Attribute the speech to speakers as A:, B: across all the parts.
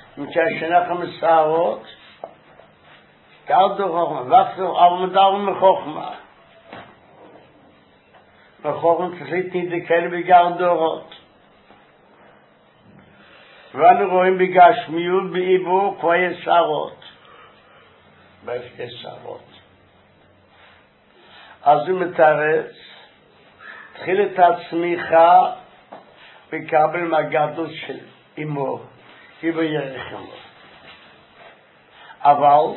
A: כשאנחנו מסערות, גרדו חוכמה, אבל מדברים מחוכמה. מחוכמה צריך להתנדקל בגרדורות. ואנו רואים בגשמיות בעיבור כבר יש שערות. יש שערות. אז הוא מתרץ, התחיל את הצמיחה וקבל מהגדלות של אמו, איבו ירחמו. אבל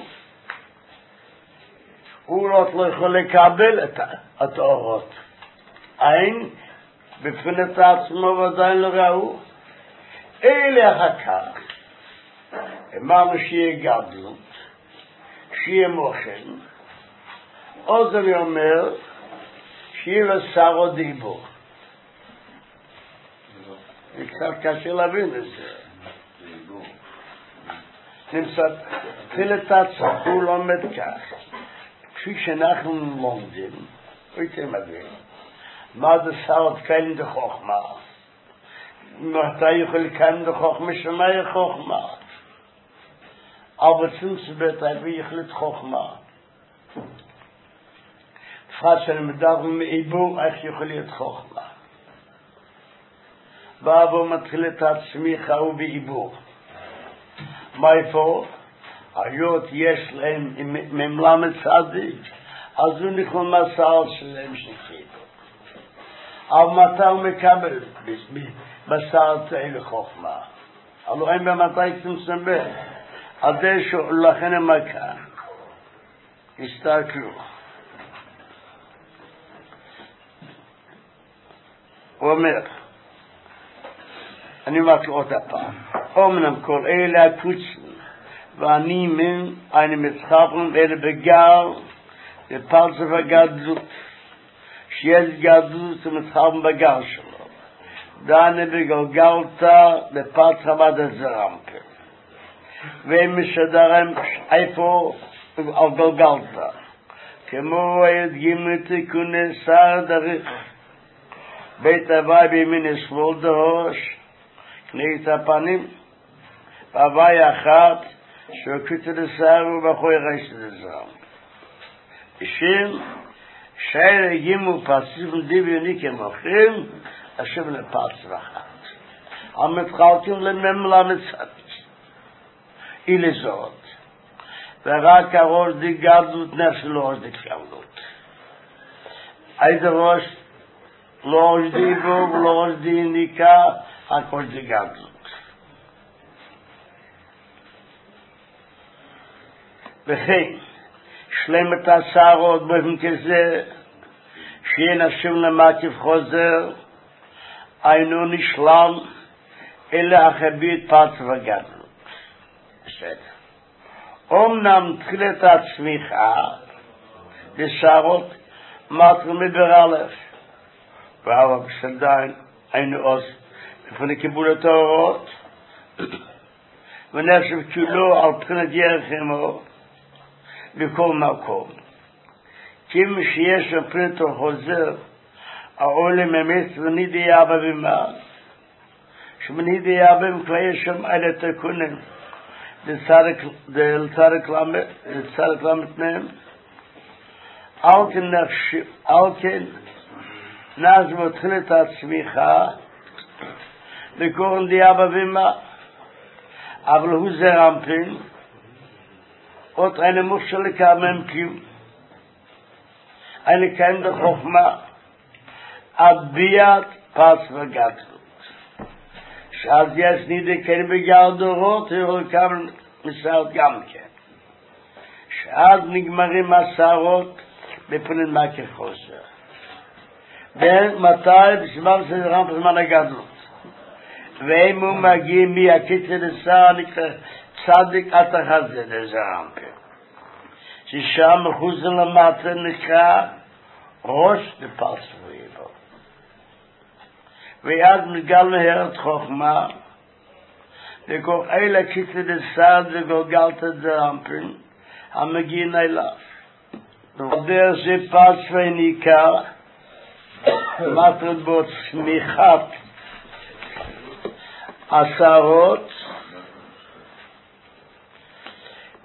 A: הוא לא יכול לקבל את האורות. אין, בפנת עצמו ועדיין לא ראו. אלה אחר כך, אמרנו שיהיה גדלות, שיהיה מוחן, אז אני אומר, שיהיה לו שערות דיבור. זה קצת קשה להבין את זה. נמצא, תחילת עצמו, הוא לומד כך. כפי שאנחנו לומדים, הייתם מבין, מה זה שערות כאלה דחוכמה? אתה יכול לקיים דחוכמה, שמה היא חוכמה? אבל צמצבט אבי יחלט חוכמה. תפעד שאני מדבר מעיבור, איך יכול להיות חוכמה? ואבו מתחיל את הצמיחה ובעיבור. מה איפה? היות יש להם ממלם צדיק, אז הוא נכנס מסעות שלהם שכיב. אבל מתי הוא מקבל בסעת האלה חוכמה? אבל אין במתי צמצם בין. אז זה לכן המכה. הסתכלו. הוא אומר, אני אומר עוד הפעם, אומנם כל אלה הקוצים, ואני מן, אני מצחפים אלה בגר, בפרצף הגדלות, שיש גדלות ומצחפים בגר שלו. דנה בגלגלתה בפרצף עד הזרמפה. והם משדרים איפה על גלגלתה. כמו הידגימו תיקוני שר דריך. בית הווי בימין אספול דרוש, קנית הפנים, והווי אחת, שוקית לשר ובחוי רייס לזרם. אישים, שייר הגימו פסיפים דיביוני כמוכרים, השם לפרץ וחת. המתחלקים לממלה מצדית. אילה זאת. ורק הראש די גדלות נפשלו ראש די כפיילות. איזה ראש לא ראש די בו ולא ראש די ניקה, רק ראש די גדלות. וכן, שלמת השערות באופן כזה, שיהיה נשם למקיף חוזר, אינו נשלם, אלא החבית פרץ וגדלות. בסדר. אומנם תחילת הצמיחה, בשערות מטרו מבר א', אבל בסדיים היינו עוז, לפני קיבול את האורות, ונחשב כולו על בחינת ירחמו, בכל מקום. כי מי שיש מבחינת החוזר, העולם אמת ונידי אבא ומה, שמנידי אבא מכלי שם על התקונים, לצרק למד מהם, על כן נעזבו תחילת הצמיחה, לקורן די אבא ומה, אבל הוא זרמפין, עוד eine מושל לקמם קיום, eine kein der חוכמה, אביית פס וגדלות. שאז יש נידי כן בגרדורות, הוא לקבל מסעות גם כן. שאז נגמרים מסעות בפנין מקר חוסר. ומתי בשביל שזרם בזמן הגדלות. ואם הוא מגיע מהקיצר לשר, נקרא צדיק עד החזה לזרם פה. ששם מחוץ למטה נקרא ראש לפרס ואיבו. ואז מגל מהרת חוכמה, וכוח אלה קיצר לשר וגולגלת את זרמפין, המגיעים אליו. ודרך זה פרס וניקר, מטרת בו צמיחת עשרות,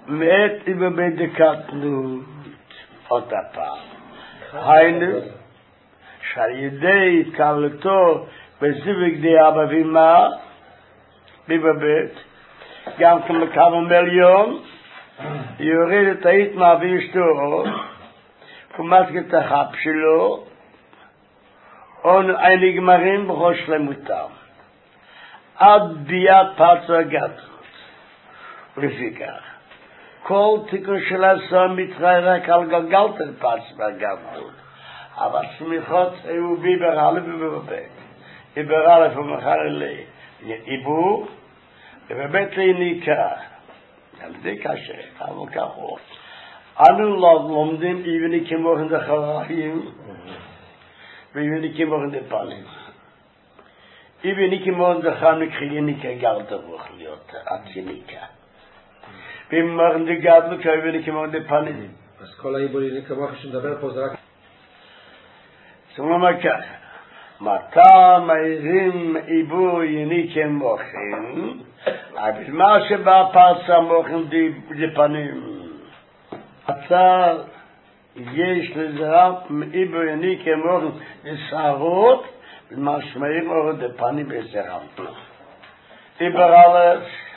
A: mit über Bedekatnut עוד הפעם. היינו, שעל ידי התקבלתו בזיווג די אבא ואמא, בבית, גם כמקבל מיליון, יוריד את האיתמה ואשתו, ומתק את החפ שלו, אין נגמרים בכל שלמותם. עד ביאת פצע גדלות. ולפיכך, כל תיקון של הסון מתחי רק על גלגלת פצע גדלות. אבל סמיכות היו ביבר א' ובבית. ביבר א' ומחר אלי. עיבור, ובבית ליניקה. גם זה קשה, אבל כך הוא. אנו לומדים איבני כמוכן דחראים, ואיבני כמוכן דפנים. איבני כמוכן דחראים לקחייניקה גלת רוח להיות עציניקה. ואימוכן דגדלו כאיבני כמוכן דפנים.
B: אז כל האיבורי כמוכן שנדבר פה זה רק...
A: זאת אומרת ככה, מתי מעירים עיבור יני כמוכן, אבל מה שבא פרצה מוכן דפנים. אתה יש לזרף מעיבור יני כמוכן לסערות, ומשמעים אורות דפנים בזרף. עיבור א'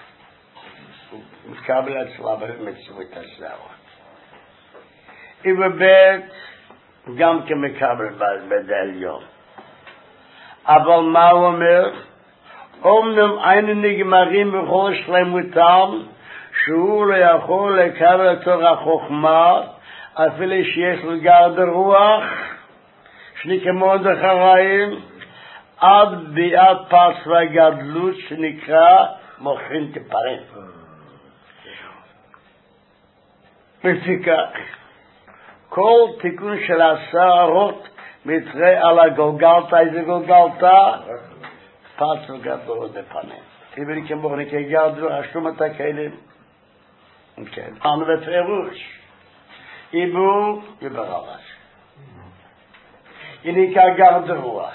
A: מתקבל אצלה במצוות הסערות. עיבור ב' גם כמקבל בדליון. אבל מה הוא אומר? אומנם אין נגמרים בכל שלמותם, שהוא לא יכול לקבל תור החוכמה, אפילו שיש לו גרד רוח, שני כמו דחראים, עד ביאת פס והגדלות שנקרא מוכין תפרים. לפיכך, כל תיקון של הסערות מתראה על הגולגלתה, איזה גולגלתה? פס וגדול דפנים. איברי כמוכן כגדלו, השלום את הכלים. כן. אנו בפירוש. עיבור, יברלש. יניקה גרד רוח.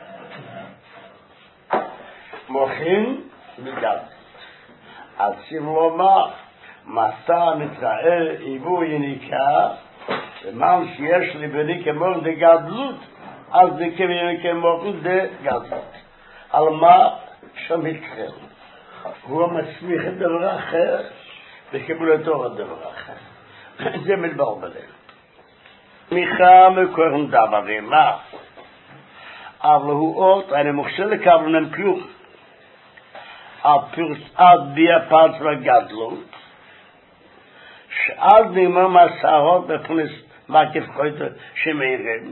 A: מוכין, מגדל. עצים לומר, מתי מתראה עיבור יניקה, ומה שיש לי בני כמוכן דגדלות, אז דקבלי כמוכן דגדלות. על מה שמתחיל. הוא מצמיח את דבר אחר, וקבלתו את דבר אחר. זה מתברבלים. תמיכה מקורן דברים, מה? אבל הוא עוד, אני מוכשר לקבלם כלום. עד ביה פרץ וגדלות, שעד נגמר מהסערות בפנס מקיף חויטו שמעירים.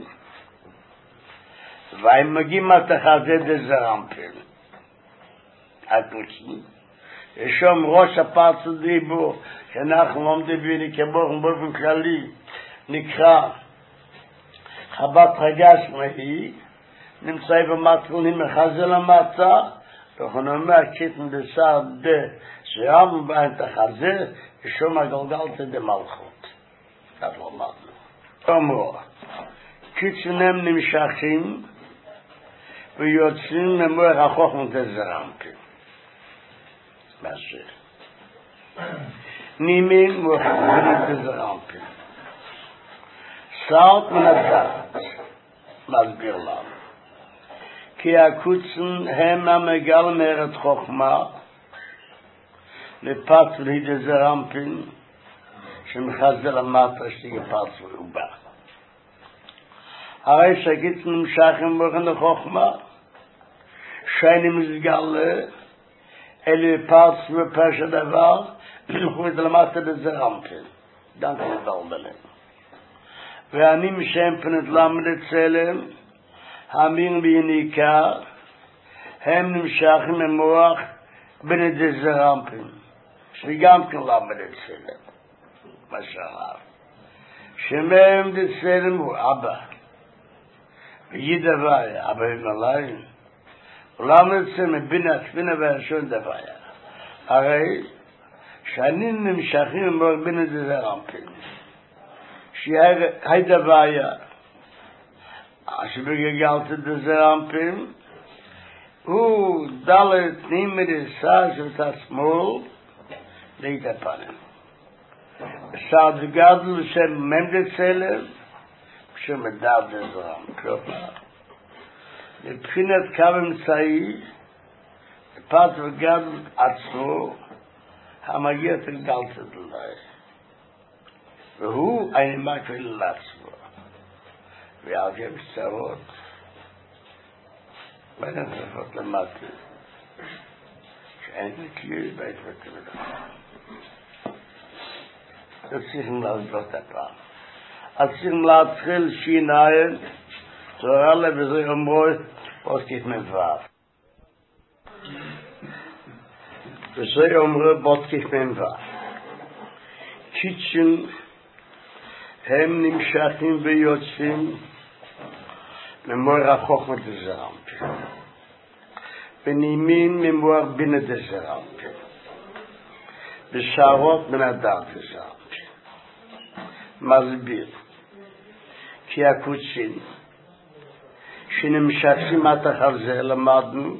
A: והם מגיעים מהתחזה דזרמפל. הקוצים. יש שם ראש הפרץ דיבור, שאנחנו לומדים ביני כמוכן באופן כללי, נקרא חבת רגש מהי, נמצא במתכונים מחזה למטה, וכן אומר קיטן דסער דזרם בהם תחזה, ושום הגלגלת דמלכות. כך לא אמרנו. אמרו, קיצונם נמשכים, ויוצאים ממוח החוכמת דזרמפל. מה זה? נימין מוחברים דזרמפל. סalt מן הדעת. מסביר לנו. כי הקוצן הם המגל מארת חוכמה, לפת ולדזרמפל, שמחזה למטה שתגפת ולובה. הרי שקיץ נמשכים בוחן לחוכמה, שייני מסגלה, אלה פרץ ופשע דבר, וחוץ למטה בזרמפל, גם כנדלדלים. ואני משם פנת למד צלם, המין ביניקה, הם נמשכים ממוח בין דזרמפל, שגם כן למד צלם, מה שאהב. שמם דצלם הוא אבא. וידבאי, אבא ימלאי, ולמה יצא מבינה כפינה והשון דבאי. הרי שאני נמשכים מבינה דזרמפל, שהי דבאי, שבגגלת דזרמפל, הוא דלת נימד סאז את השמאל, להתפנים. Sad gadl shem memdetselem shem dad zram klopa מבחינת קו אמצעי פת וגם עצמו המגיע אל גלצת אליי והוא אני מקביל לעצמו ועל גם צרות בין הצפות למטה שאין לי בית ותמדה צריכים לעזות הפעם אז צריכים להתחיל שיניים תורה לבזה אומרו בודקית מבואר וזה אומרו בודקית מבואר קיצ'ן הם נמשכים ויוצאים ממור החוכמה דזרמפי בנימין ממור בינה דזרמפי בשערות בן אדם דזרמפי מסביר כי הקוצ'ין שנמשכים עד אחר זה למדנו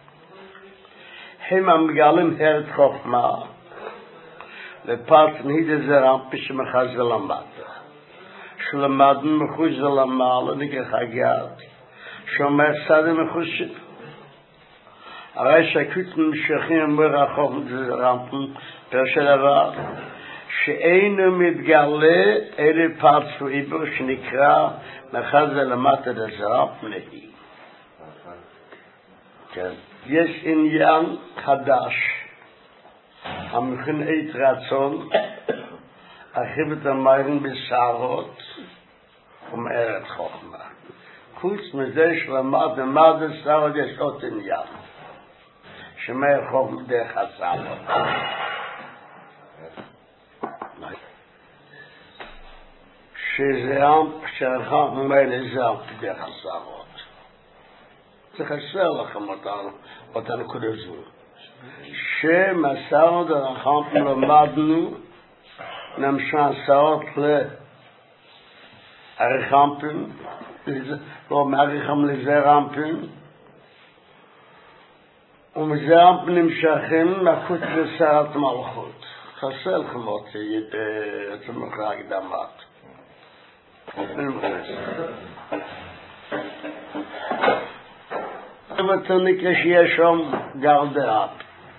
A: הם המגלים הרד חוכמה ופרט נהיד זרמפי שמחז למד שלמדנו מחוץ למעלה נגח הגד שאומר סדה מחוץ הרי שהקוט נמשכים אמר החוכמה זרמפי פרשי דבר שאינו מתגלה אלה פרט פריבו שנקרא מחז למטה דזרמפ נהי כן יש עניין חדש המכין עת רצון אחיבת המיירים בשערות ומארת חוכמה חוץ מזה שלמד ומד שערות יש עוד עניין שמאיר חוכמה דרך השערות שזרמפ שרחם ומאלה זרמפ דרך השערות זה חסר לכם אותנו כדזו שמסרנו דרחם למדנו נמשן שעות לערכמפים לא מעריכם לזרמפים ומזרמפ נמשכים מחוץ לשרת מלכות חסר לכם אותי תמוך להקדמת ותניק שיש שם גרדאפ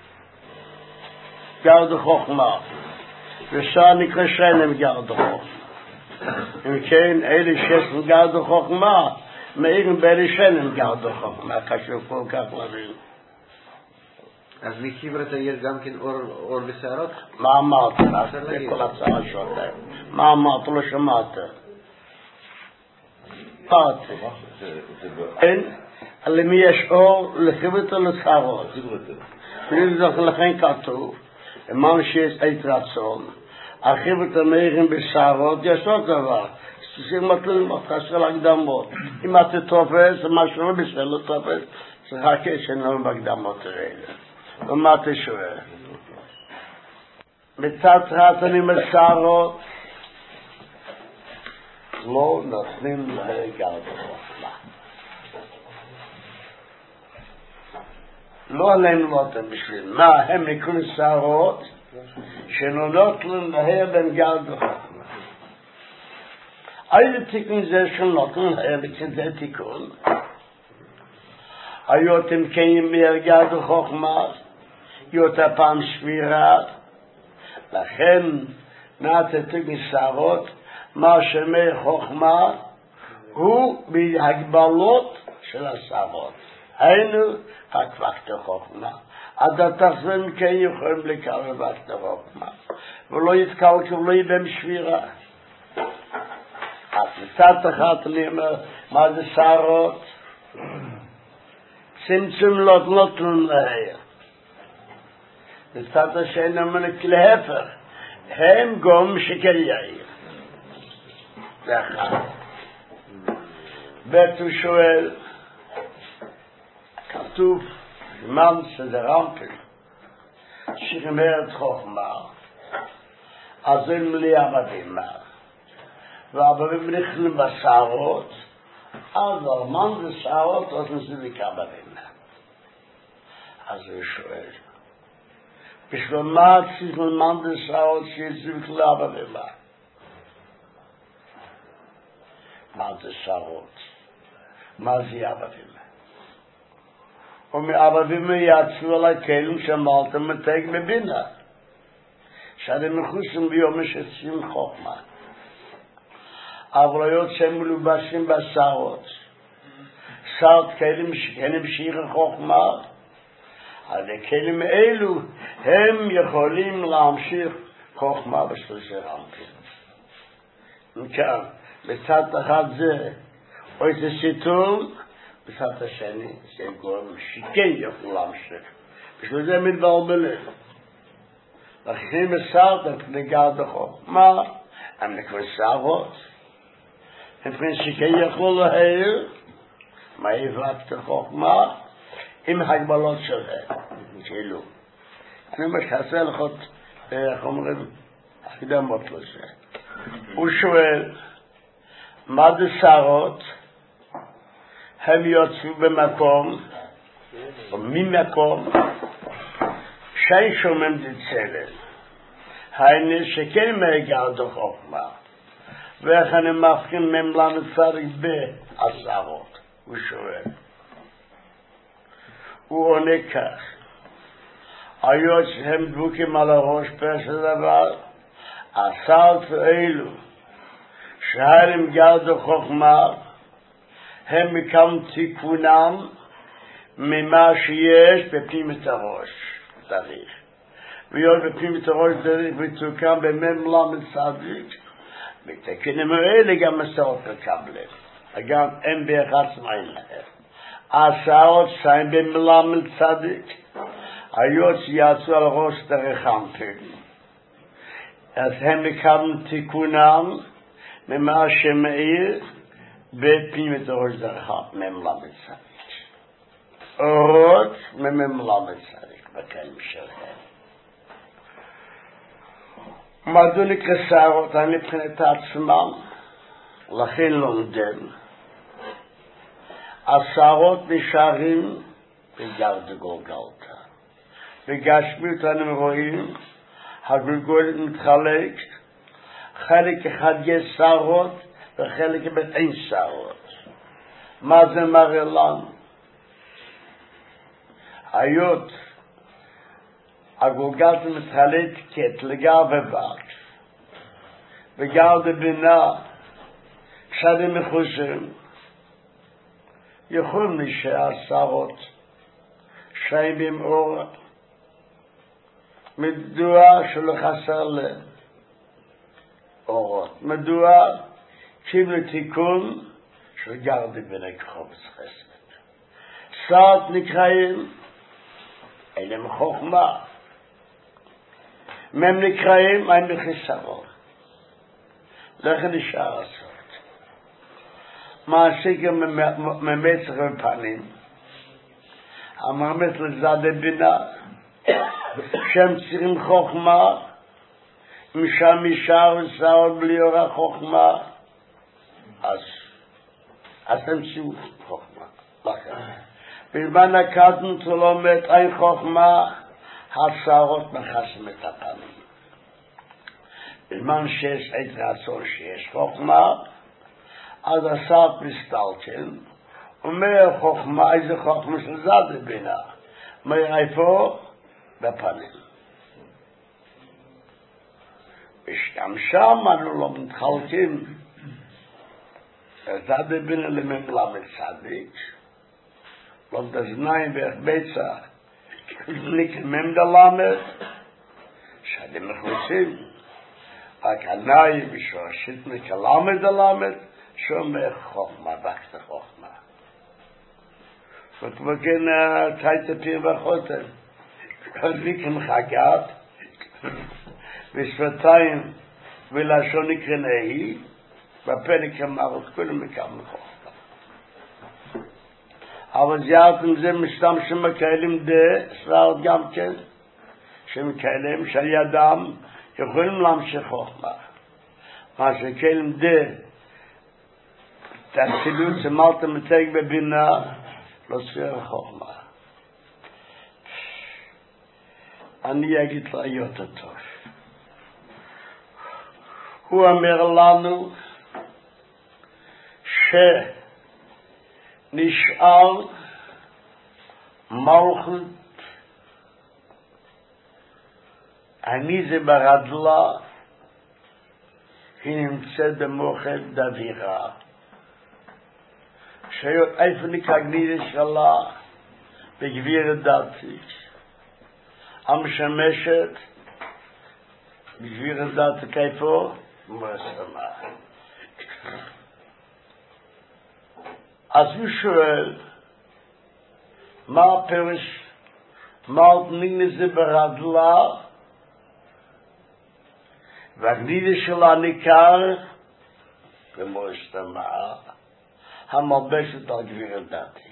A: גרד חוכמה ושעה נקרא שלם גרד חוכמה אם כן אלה שיש גרד חוכמה מאירים באלה שלם גרד חוכמה קשור כל כך לבין
B: אז מקיברת יש גם כן אור בשערות?
A: מה אמרת? כל הצעה שלהם מה אמרת? לא שמעת אין למי יש אור לחיבת ולשערות לכן כתוב אמרנו שיש עת רצון החיבת המאירים בשערות יש עוד דבר זה מתאים חסר להקדמות אם אתה תופס משהו לא בסדר תופס צריך שאיננו בהקדמות האלה ומה אתה שואל מצד רצונים בשערות לא נותנים להגרד חוכמה לא עלינו אותם בשביל מה הם נקראים שערות שנונות לנהר בין גרד וחוכמה איזה תיקון זה שנונות לנהר בצד תיקון היו אתם קיים מהגרד וחוכמה יותר פעם שבירה לכן נעתתי משערות מה שמי חוכמה הוא בהגבלות של השערות היינו הקווקת חוכמה עד התחזן כן יכולים לקרב את החוכמה ולא יתקלקל לא יהיה בשבירה אז מצד אחד אני אומר מה זה שערות צמצום לא נותן להר מצד השני אומר להפך הם גום שכן יאיר זה אחד בית הוא שואל כתוב זמן שזרמפים שגמרת חוכמה אז אין מליאה מדהימה והבבים נכנסים בשערות אז הרמן זה שערות אז נסדיקה מדהימה אז הוא שואל בשביל מה צריך ללמד שעות שיצאו כלל ברימה? מה זה שעות? מה זה אבא ומאבא ואמא יצאו על הכלים שאמרתם מתג בבינה. שאתם מחוסים ביום שצים חוכמה. אבל היות שהם מלובשים בשעות. שעות כלים שכנים שיר חוכמה. אז הכלים אלו הם יכולים להמשיך חוכמה בשלושה רמפים. מכאן, בצד אחד זה, או את הסיטול, בצד השני, שגורם שכן יוכלו להמשיך. בשביל זה מתבלבלים. לכן מסרת נגד החוכמה, הם נקרא שערות. הם שכן יוכלו להעיר, מה יבלט החוכמה? עם הגבלות שלהם, כאילו. אני מחסה לך, איך אומרים, הקדמות לזה. הוא שואל, מה זה שערות? הם יוצאו במקום, או ממקום, שאין שומעים דצלם. היינו שכן מהגעת החוכמה. ואיך אני מבחין ממלן צריך בעשרות? הוא שואל. הוא עונה כך. היות שהם דבוקים על הראש פרש הדבר, עשרת אלו, שהרים גרד החוכמה, הם מקם תיקונם ממה שיש בפנימית הראש. צריך. והיות בפנימית הראש צריך ותוקם בממלם צדיק, בתקנים האלה גם מסעות לקבלם. גם הם באחד סמאים להם. השעות שהם במלמד צדיק, היות שיצאו על ראש דרכם. אז הם מקבלים תיקונם ממה שמאיר בפנימית הראש דרכם, ממלמד צדיק. אורות ממלמד צדיק, בכלים שלהם. מדוע נקרא שערות? אני מבחינת עצמם, לכן לומדים. השערות נשארים בגרד גולגלתה. בגשמיות אנחנו רואים, הגולגולת מתחלק, חלק אחד יש שערות וחלק אין שערות. מה זה מראה לנו? היות הגולגלת מתחלק כתלגר ובת, וגרד בינה, כשאתם מחושים, יכולים להישאר שערות שיים במאור. מדוע שלא חסר לאורות? מדוע? קיבלו תיקון של גרדי בני חופץ חסד. שערות נקראים, אין להם חוכמה. מהם נקראים, אין בחיסרון. לכן נשאר הסוד. מעסיק ממצח בפנים, המאמץ לצד בינה, שהם צריכים חוכמה, משם ישר ושעות בלי אורה חוכמה, אז הם צריכים חוכמה. בזמן הקטן תלומת אין חוכמה, השערות מכסים את הפנים. בזמן שיש עת רצון שיש חוכמה, אז השעת מסתלקן, אומר חוכמה, איזה חוכמה של זד בינה. מאיפה? בפנים. וגם שם אנו לא מתחלקים. זד בינה לממלמד צדיק, לא דזניים ואיך ביצה, נקמם דלמד, שאתם מחוצים, רק ענאי ושורשית מקלמד דלמד, שומר חוכמה, בקת חוכמה. וכן תייטה פיר וחותם. נקרם חגת, ושפתיים ולשון נקרן אהי, בפה נקרם מרות, כולם מקרם חוכמה. אבל זיארתם זה משתמשים בכלים שרעות גם כן, שמכלים שעל ידם יכולים להמשיך חוכמה. מה שכלים תעשילו שמלתם מתג בבינה, לא צריך חוכמה. אני אגיד לו יותר טוב. הוא אומר לנו שנשאר מלכות אני זה ברדלה, היא נמצאת במוחד דבירה. שהיות איפה נקגנידה שלה בגביר דתי, המשמשת בגביר דתי כאיפה? מוסמה. אז הוא שואל, מה הפרש, מה נגנה זה ברדלה, והגנידה שלה ניכר במוסמה, המלבשת על גביר דתי.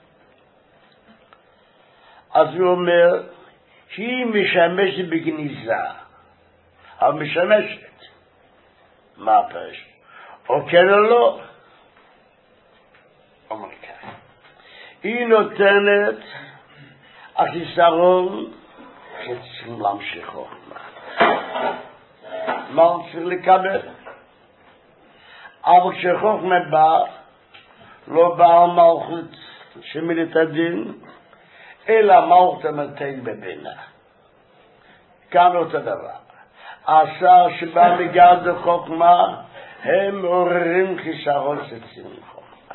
A: אז הוא אומר, שהיא משמשת בגניזה, אבל משמשת. מה הפרש? או כן או לא? אומר כך. היא נותנת החיסרון שצריכים להמשיך אותה. מה צריך לקבל? אבל כשחוכמה בא, לא בא המלכות שמילת הדין, אלא מלכות המתן בבינה. כאן אותו דבר. השר שבא מגד החוכמה, הם עוררים חיסרון שצריכים חוכמה.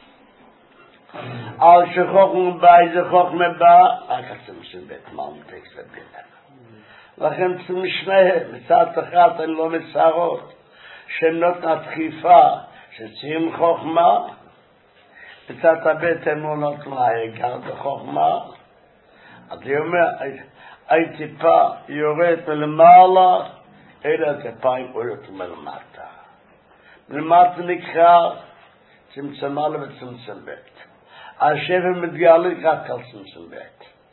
A: על שחוכמה בא, איזה חוכמה בא, רק אתם שבית מלכות בבינה. לכן צריכים שניהם, מצד אחת אני לא מצערות, שנותנת דחיפה שצריכים חוכמה, מצד הבית הם לא נותנה גד החוכמה, אז היא אומר, אי טיפה יורדת מלמעלה, אלא טיפיים עולות מלמטה. מלמטה נקרא צמצם א' וצמצם ב'. השפע מתגלה רק על צמצם ב'.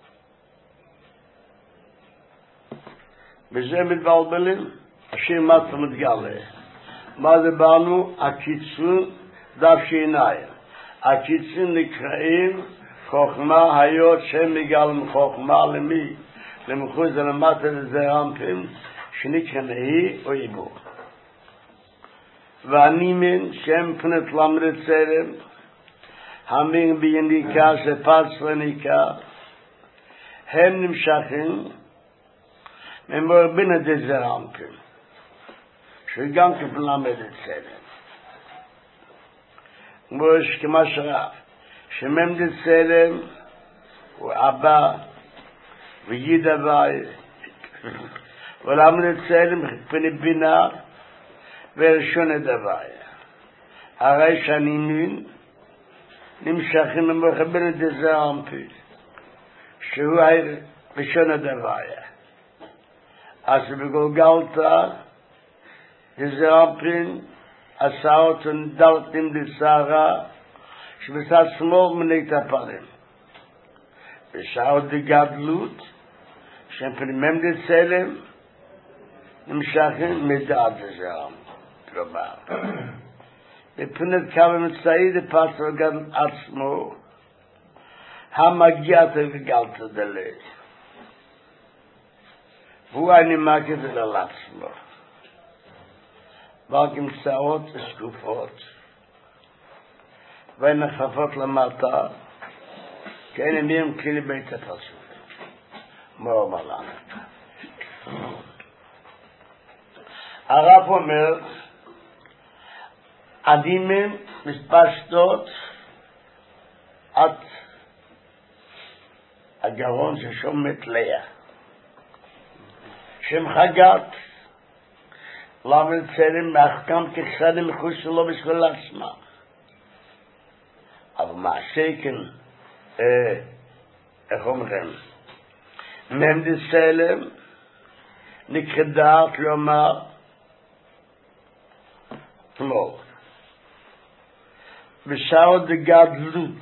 A: בזה מתבלבלים, השם מטה מתגלה. מה זה באנו? הקיצון דף שיניים. הקיצון נקראים חוכמה היות שם מגל מחוכמה למי? למחוז למטה לזרעמפים שנקרא נהי או עיבור. והנימן שם פנת למד צלם המין ביניקה שפץ לניקה הם נמשכים ממורבין הדזרעמפים שגם כפלמד צלם. מוש כמה שרף שממד צלם הוא אבא וידע ואי ולמד צלם פני בינה וראשון הדווי. הרי שהנינים נמשכים ממורבין הדזרעמפים שהוא ראשון הדווי. אז בגולגלתה דזרעמפים עשה אותו נדלתים דסערה שבצד שמאל מני תפרים. בשעות דגדלות שהם פנימם דצלם נמשכים מדעת דזרעם. כלומר, בפנת כמה מצאי דפסר גם עצמו המגיע תגלת דלי. והוא אני מגיע דלל עצמו. רק עם צעות ושקופות ונחפות למטה כי אין מהם כלי בית הפסוק. מה אומר לנו? הרב אומר הדימים מתפשטות עד הגרון ששומט ליה שם חגת למד צלם מחכם כחסדים מחוץ שלו בשביל עצמם. אבל מעשה כן, איך אומרים? ממד צלם נקרא כלומר כמו בשעות דגדלות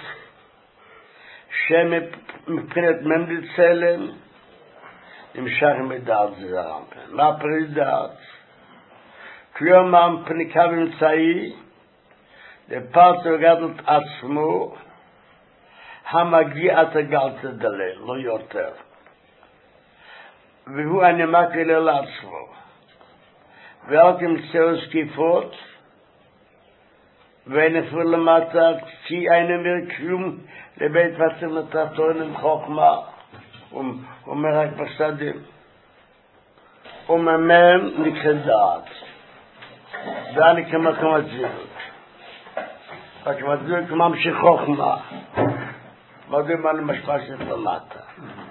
A: שמבחינת ממד צלם נמשך מדעת זרעמפים. מה פרידעת? כלומר פניקה באמצעי לפרטר גדלות עצמו המגיע את הגלת דלה, לא יותר. והוא הנמק אלה לעצמו. ואל תמצאו זקיפות, ונפור למטה, כי אין אומר כלום לבית פצם לתחתון עם חוכמה, הוא אומר רק בסדים. וממם נקרא דעת. ואני כמקום זילות. וכמות זילות ממשיך חוכמה. מדועים על משפשת למטה.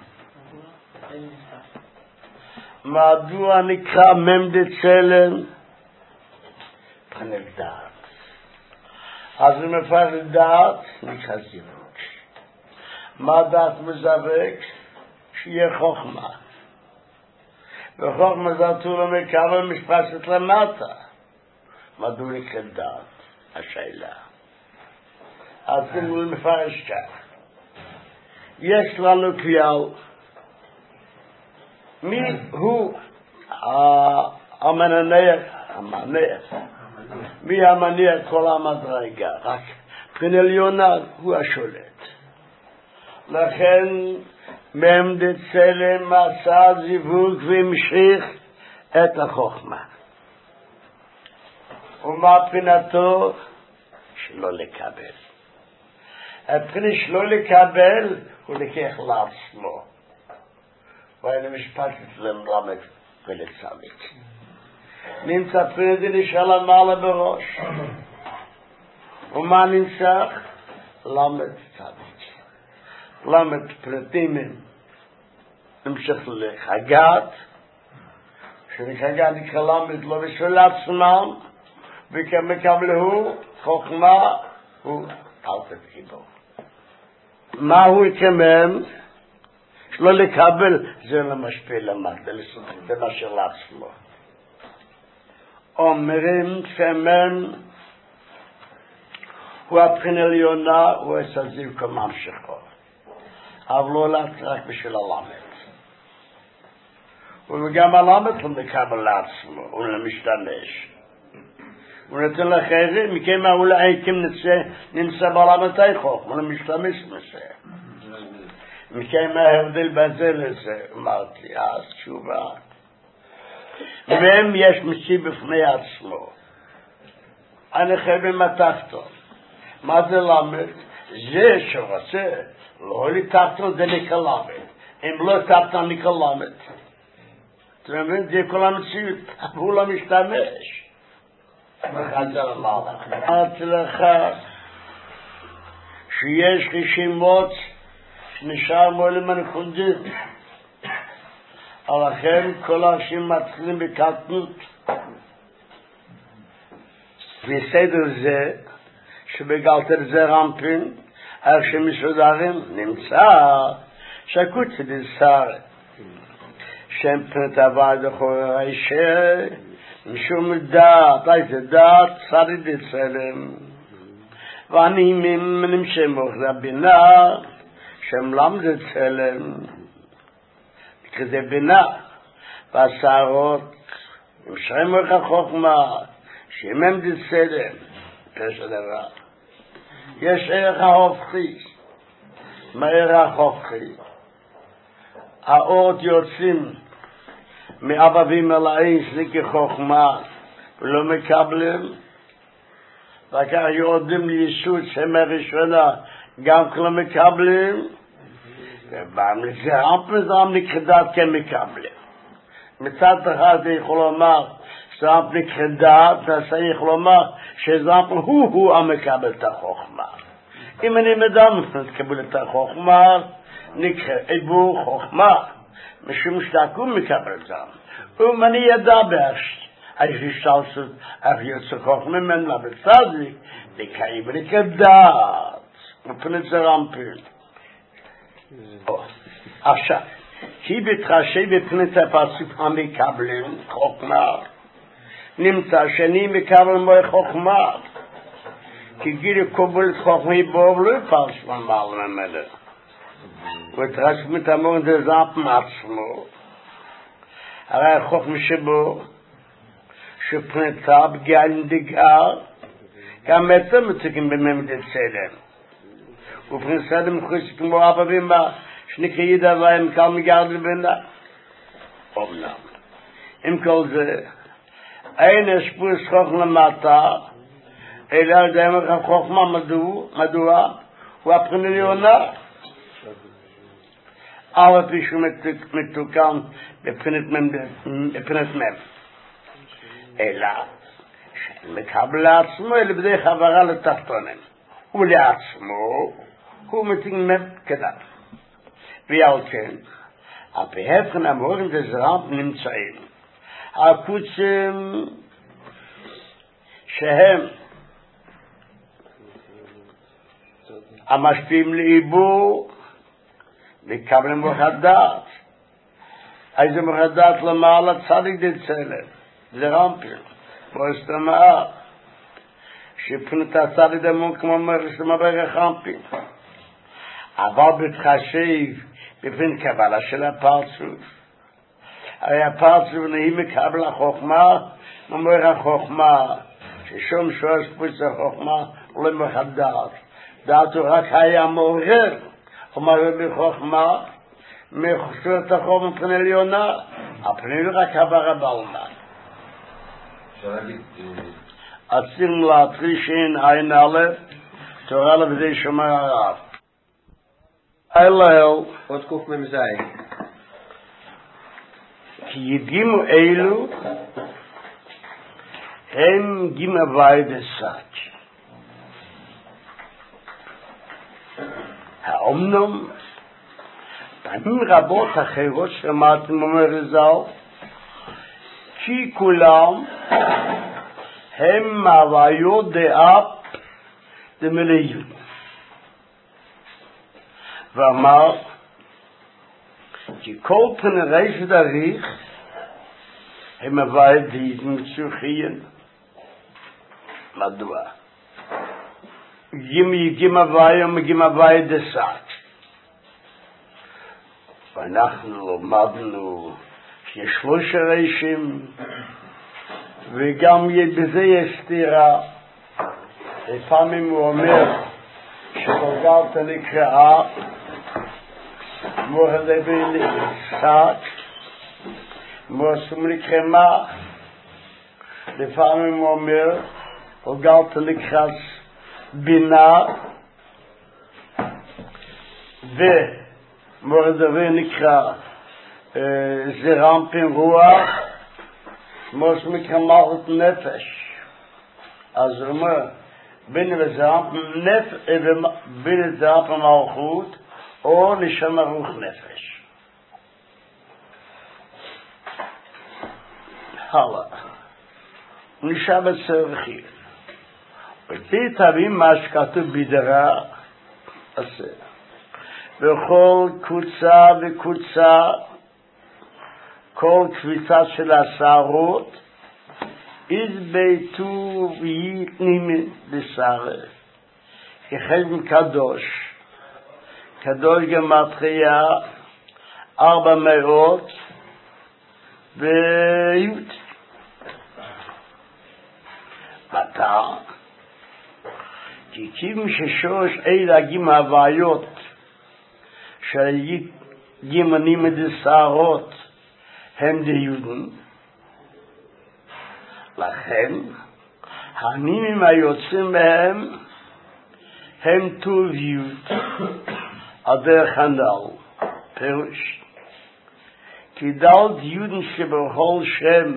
A: מדוע נקרא ממד צלם? פנק דעת. אז הוא מפרש דעת, נקרא זילות. מה דעת מזווק? שיהיה חוכמה. וחוכמה זאתו לא מקבל משפשת למטה. מדוע נקרא דעת? השאלה. אז הוא מפרש כך. יש לנו כלל. מי הוא המניח? מי המניח כל המדרגה? רק בן עליונה הוא השולט. לכן ממד צלם עשה זיווג והמשיך את החוכמה. ומה פינתו? שלא לקבל. הבחינה שלא לקבל הוא לקח לעצמו. ואין משפט למלמד ולצמיק. נמצא פרידי נשאל המעלה בראש. ומה נמצא? למד צמיק. למד פרטימים. נמשך לחגת. שלחגת נקרא למד לא בשביל עצמם. וכמקבלהו חוכמה הוא אל תתחיבו. מה הוא יקמם? שלא לקבל, זה לא משפיע למטה, זה משאיר לעצמו. אומרים פמן, הוא הבחינה עליונה, הוא הסזיב כממשכו. אבל לא רק בשביל הלמד. וגם הלמד לא מקבל לעצמו, הוא לא משתמש. הוא נותן לאחרים, מכם אולי נמצא בלמתי חוכמה, הוא לא משתמש בזה. מכם ההבדל בזה לזה, אמרתי, אז תשובה. מהם יש מציב בפני עצמו. אני חייב במתחתון. מה זה למד? זה שרוצה, לא לתחתון זה נקרא למד. אם לא תחתון נקרא למד. אתם מבין? זה כל המציאות, הוא לא משתמש. אמרתי לך שיש רשימות שנשאר מועלים הנכונדים. לכן כל האנשים מתחילים בקטנות. בסדר זה שבגלתר זה רמפין, איך שמסודרים נמצא שקוט דסר שם פנת עבד אחורה אישה משום דעת, איזה דעת שריד אצלם ואני נמשם אוכלה בינה שם למד אצלם כזה בינה והשערות נמשם אוכלה חוכמה שמם דצלם יש הדבר יש ערך ההופכי מה ערך ההופכי? האורות יוצאים מאבבים אל האיס לכחוכמה ולא מקבלים וכך יורדים ליסוד שמה ראשונה גם כלא מקבלים ובזה אמפנזם נכחדת כן מקבלים מצד אחד זה יכול לומר שזאמפ נכחדת זה יכול לומר שזאמפ הוא המקבל את החוכמה אם אני מדם תקבל את החוכמה נקרא חוכמה משום שתקום מקבל זם אם אני ידע באשת אז ישתלסות אך יוצא חוכמה ממנה בצדיק לקיים לקדעת מפנת זה רמפיל עכשיו כי בתחשי בפנת הפסוק המקבלים חוכמה נמצא שאני מקבל מוי חוכמה כי גילי קובל חוכמה בוב לא יפרש ממעל ממנה ותרש מתאמון זה זאפ מעצמו הרי החוכמה שבו שפנתה פגיעה נדגר גם אתם מצוקים בממד צלם ופרנסה דמחוס כמו אבא ואמא שנקרא ידע והם קל מגרד לבינה אומנם. עם כל זה, אין אספוס חוכמה למטה, אלא דרך החוכמה מדוע הוא הפרניליונה. אבל פי שהוא מתוקן בפנת מם. אלא שמקבל לעצמו אלא בדי חברה לתחתונים. ולעצמו הוא מתגמם כדאי. ועל כן, בהבחן המורים דזרם נמצאים הקוצים שהם המשפיעים לעיבור מקבלים מחדש. איזה מחדש למעלה צדיק דצלם. זה רמפים. ואסתמאה. שפנות הצדיק דמון כמו מרסמה ברך רמפים. אבל בתחשב בפן קבלה של הפרצוף. הרי הפרצוף נהי מקבל החוכמה, נאמר החוכמה, ששום שורש פוץ החוכמה לא מחדש. דעתו רק היה מעורר. אומר בחוכמה, מחשבת החוכמה פני עליונה, הפני רק הברה בעלמה. עצים להתרישין עין א', תורה לבדי שומר הרב. אלוהל,
B: עוד קוף ממזאי.
A: כי ידימו אלו, הם גימה ויידסת. האומנם, פעמים רבות אחרות שמעתם אומר ז"ל, כי כולם הם מהוויות דאפ דמלאיות. ואמר, כי כל פנרי שדריך הם מהוויות מצוחיין. מדוע? גימי הוויה דסת. ואנחנו למדנו שיש שלושה רישים, וגם בזה יש סתירה. לפעמים הוא אומר שגולגלת נקראה מורלבי לסת, מורסום נקרמה. לפעמים הוא אומר גולגלת נקרא בינה, ומורדבי נקרא זרמפין רוח, מוס מקרא מלכות נפש. אז הוא אומר, בין זרמפין מלכות, או נשמה רוח נפש. הלאה. נשמה צרכים. ופי תבין מה שכתוב בדרה עשה. בכל קבוצה וקבוצה, כל קביצה של השערות, יתבייתו ויתנימו לשערה. כחלק קדוש. קדוש גמטריה 400 וי'. מטה, כי כיוון ששורש אלה גימה הוויות שגימה נימה דשערות הם דיודן, לכן הנימים היוצאים מהם הם טוביות הדרך הנ"ל. פירוש, כי דל דיודן שבכל שם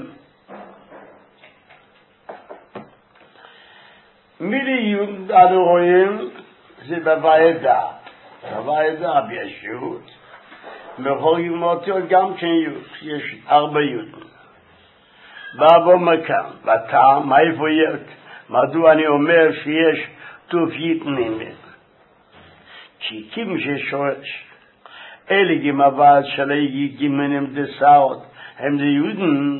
A: מיליון אנו רואים זה בוועדה. בוועדה בישות. בכל יומותיות גם כן יש 4 יודן. בא מכאן, בטעם, מאיפה יש? מדוע אני אומר שיש טובית נימת? כי כיוון ששורש אלה גמוות שלי גימנים דסאות הם דיודן.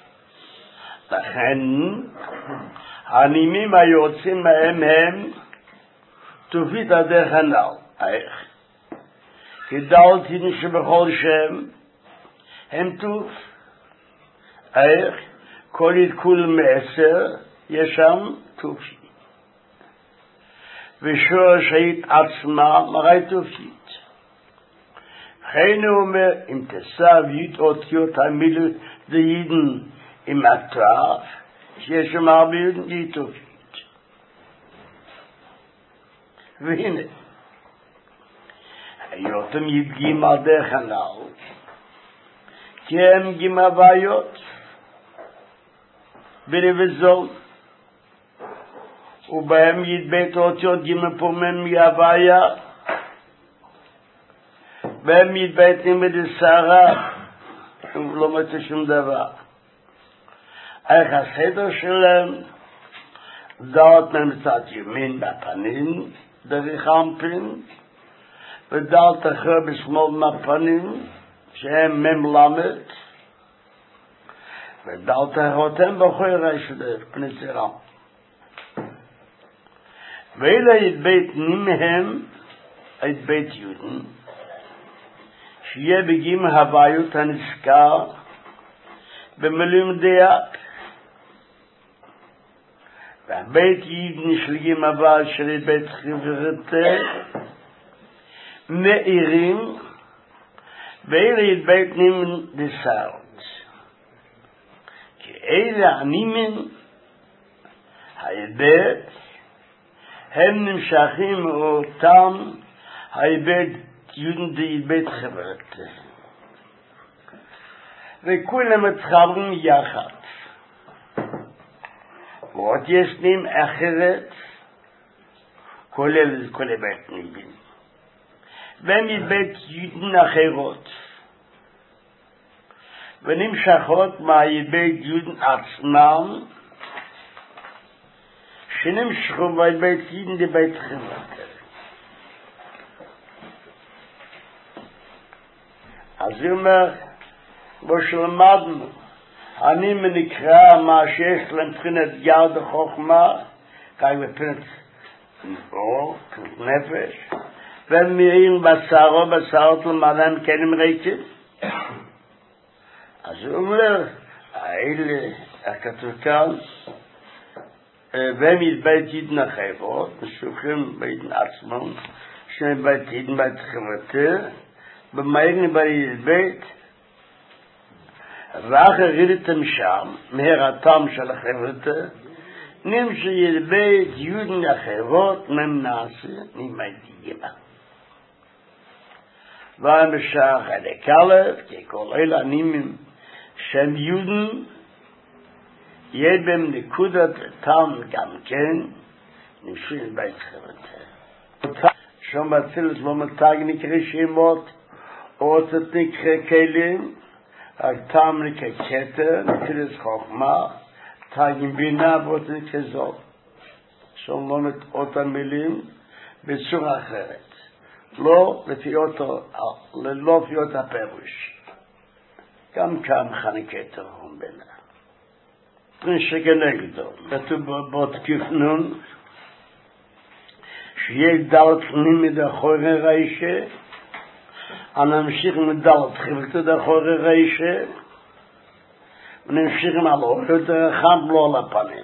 A: לכן הנימים היוצאים מהם הם טובית הדרך הנ"ל. איך? כי דלתין שבכל שם הם טוב. איך? כל עדכול מעשר יש שם טובית. ושורש היית עצמה מראי טובית. Keine Ume im Tessav Yid Otiot Hamil de Yiden im Atraf, שיש שם הרבה יתופית. והנה, היותם ידגים על דרך הנ"ל, כי הם גימה הבעיות, ברבזול, ובהם ידבית אותיות גימה פורמן מהבעיה, והם ידביתים בדסערה, ולא מצא שום דבר. איך הסדר שלהם, דעת מצד ימין בפנים, דרך אנפין, ודעת אחר בשמאל מהפנים, שהם ממלמד, ודעת אחרותם בחורי של פני צירם. ואלה ידבית מהם, ידבית יהודים, שיהיה בגים הבעיות הנזכר, במילואים דעת, והבית יד נשלגים אבל של בית חברתה מאירים ואלה ידבית נימן דסעות כי אלה הנימן היבט הם נמשכים מאותם היבט ידן דיבט חברתה וכולם מתחברים יחד ועוד ישנים אחרת, כולל כל הבית ניבים. והם ידבית ידן אחרות. ונמשכות מהידבית ידן עצמם, שנמשכו מהידבית ידן דבית חברת. אז הוא אומר, בו שלמדנו, אני מנקרא מה שיש לבחינת יד החוכמה, כך מבחינת נפש, והם מראים בשרות למעלם כלים ריקים. אז הוא אומר, האלה, הכתוב כאן, והם ידבית ידן החברות, משוחים בידן עצמם, שהם בית ידן בית חברתה, במהירים בידבית, ואחר רידתם שם, מהרתם של החברתה, נמשך ידבית יהודן החברות, ממנעשה, נמייתי גיבה. והמשך חלק א', ככל אלה נימים, שם יהודן, יהיה בהם נקודת תם גם כן, נמשך בית חברתה. שם בצילת לא מתג נקרא שמות, או צאת נקרא כלים, הטעם נקטר, נקרא חוכמה, תגים בינה באות נקזול. שם לומד אותם מילים בצורה אחרת. לא לפי אותו הפירוש. גם כאן חנקטר הוא בינה. שכנגדו, כתוב באות כפנון, שיהיה דלת פנימי דחורי ריישה, נמשיך מדלת חברתה דחורי ריישה, ונמשיך מעלו, יותר אחד לא על הפנים.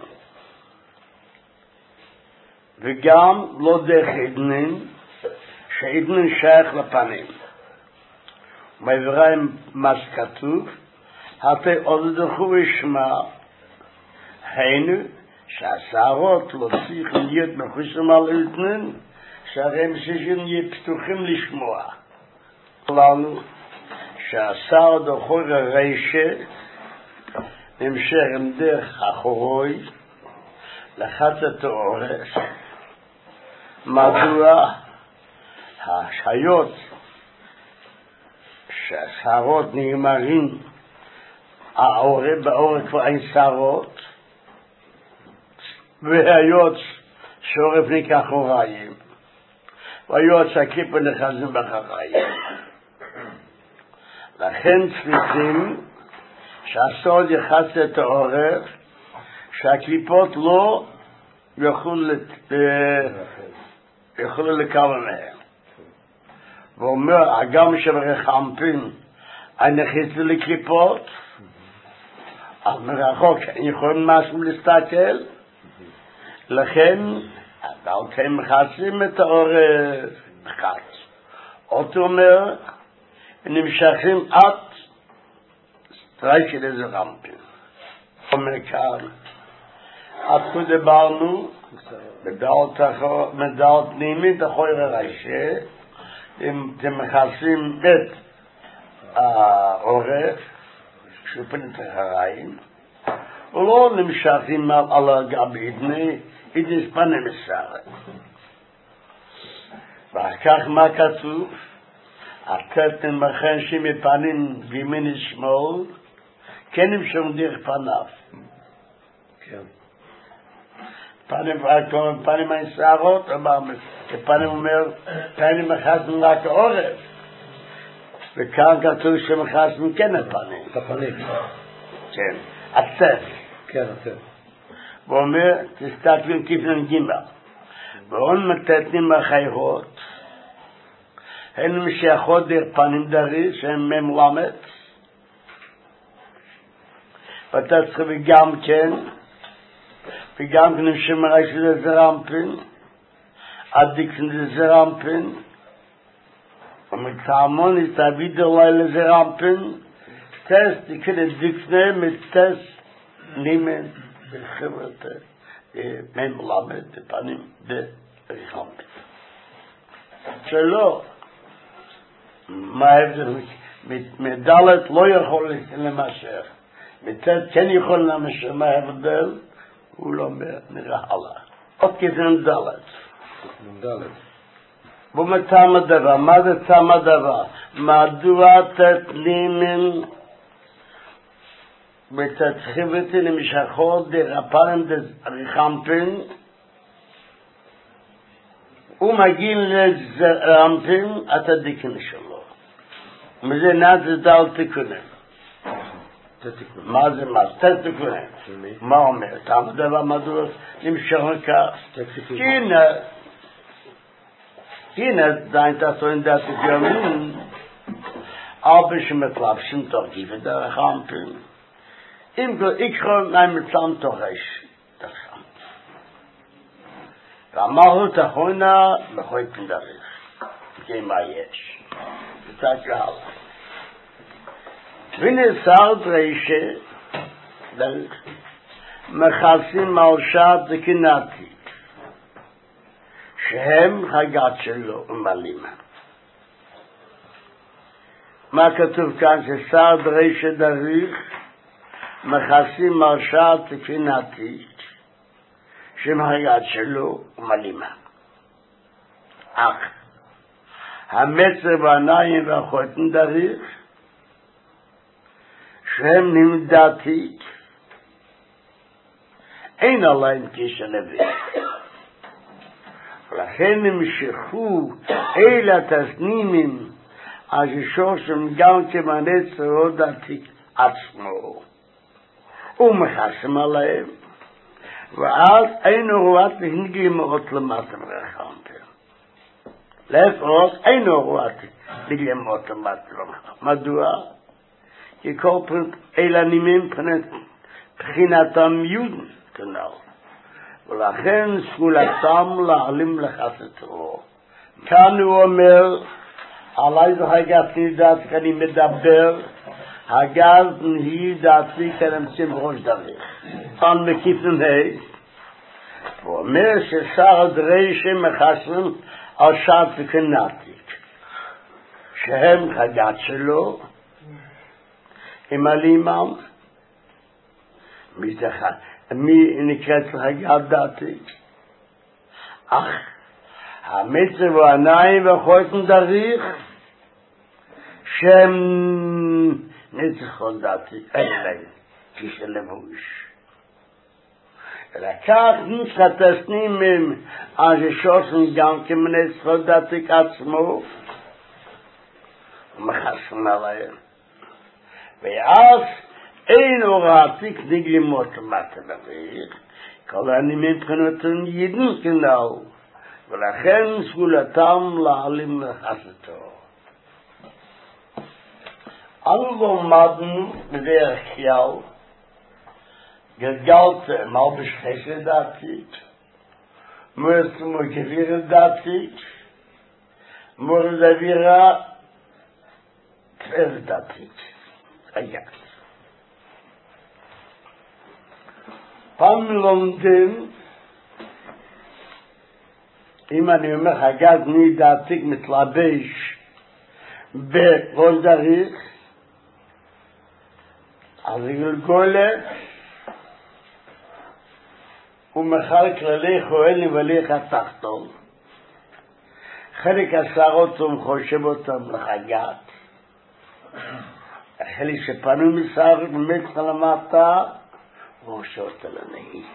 A: וגם לא דרך עדנין, שעדנין שייך לפנים. מעבריים מה שכתוב, התי עוד דחו ושמע, היינו שהשערות לא צריכים להיות מחוסים על עדנין, שהרי הם צריכים להיות פתוחים לשמוע. לנו שהשר דחור הרשת נמשך עם דרך אחורוי לחצת האורס. מדוע השעיות שהשערות נגמרים באורס כבר אין שערות והיות שעורף ניקח אחוריים והיות שהכיפה נחזים בחריים. לכן צריכים שהסוד יחס את העורף, שהקליפות לא יוכלו לקבל מהם. ואומר, הגם שברחמפין אני חיצו לקליפות, אז מרחוק אני יכולים משהו להסתכל, לכן אתם מחסים את העורף חץ. עוד אומר, ונמשכים עד סטרייק איזה רמפים. אומר כאן, עד כה דיברנו, מדעות פנימית, אחוי רשע, אתם מכסים את העורף, שופן את החריים, ולא נמשכים על הגבי דני, אידיס פנים מסרת. ואחר כך מה כתוב? אתם מחנשים מפנים בימין ושמאל, כן נמשום דרך פניו.
B: כן.
A: פנים הישרות, פנים אומר, פנים מחסים רק עורף. וכאן כתוב שמחסים כן הפנים.
B: את הפנים.
A: כן, הצף.
B: כן, הצף.
A: והוא אומר, תסתכלים כפנן גימל. ועון מתתנים החיירות, הן משייכות דרך פנים דריש, שהן ממלמת. ואתה צריך וגם כן, וגם כן שמראי שזה זרמפין, עדיקן זה זרמפין, ומטעמון יתעביד אולי לזרמפין, טסט יקנה דיקנה מטסט נימן בחברת ממלמת בפנים דריחמפין. שלא, מה ההבדל? מדלת לא יכול למשך, מצד כן יכול למשך, מה ההבדל? הוא לא נראה הלאה. עוד כזן דלת. ומה טעם הדבר? מה זה טעם הדבר? מדוע תתנימן ותתחיבתי למשכות דרפנים דריחמפין ומגיעים לזרמפין את הדיקן שלו. מזה נעד דל תיקונים. מה זה מה? תתיקונים. מה אומר? טעם הדבר מדוע נמשך כך? הנה dein Tasso in der Situation, aber ich mit Lapschen doch gebe der Rampel. Ich kann mit Samt doch recht. Das Samt. Da macht der Hona, behoit in der Riff. Geh mal jetzt. Das sagt ja auch. Wenn es sagt, reiche, dann mechassim malshat dekinati. שהם הגת שלו ומלימה. מה כתוב כאן? ששר דרישה דריך מכסים מרשעת תפינתית שהם הגת שלו ומלימה. אך המצר בעיניים והחוטן דריך שהם נמדתית אין עליהם כשלבים. לכן נמשכו אלה תסנימים השורשם גם כמנצר עוד עתיק עצמו ומחסם עליהם ואז אינו רואת להנגיל מאות למטה מרחמתם לפחות אינו רואת להנגיל מאות למטה מרחמתם מדוע? כי כל אלה נימים בחינתם יודן כנאו ולכן סגולתם להעלים לחסתו. כאן הוא אומר, עלי זו הגעתי דעתי אני מדבר, הגז היא דעתי כנמצים ראש דריך. כאן מקיפים הוא אומר ששר הדרישים מחסים על שעת וקנתיק, שהם הגת שלו, עם הלימם, מתחת. מי נקראת הגת דעתי? אך המצר והעיניים והחוטן דריך שהם נצחון דעתי אלה כשלבוש לקח נצחתסנים הם ששוסן גם כמנצחון דעתי עצמו ומחסן עליהם ואז אין הוראתיק נגלימות למטה בריך, כל הנימים מבחינתן ידן כנאו, ולכן סגולתם להעלים לחסתו. אנו לומדנו בדרך כלל, גלגלת מלבש חסד דעתית, מועצמו גביר דעתית, מורד אווירה דתית. רגע. פעם לומדים, אם אני אומר חגת ני דתיק מתלבש בראש דריך, אז גולגולה הוא מחל כללי חואלים וליך התחתון. חלק השערות הוא מחושב אותם לחגת. החלק שפנו משערות ומצח למטה, הוא עושה אותה לנהי.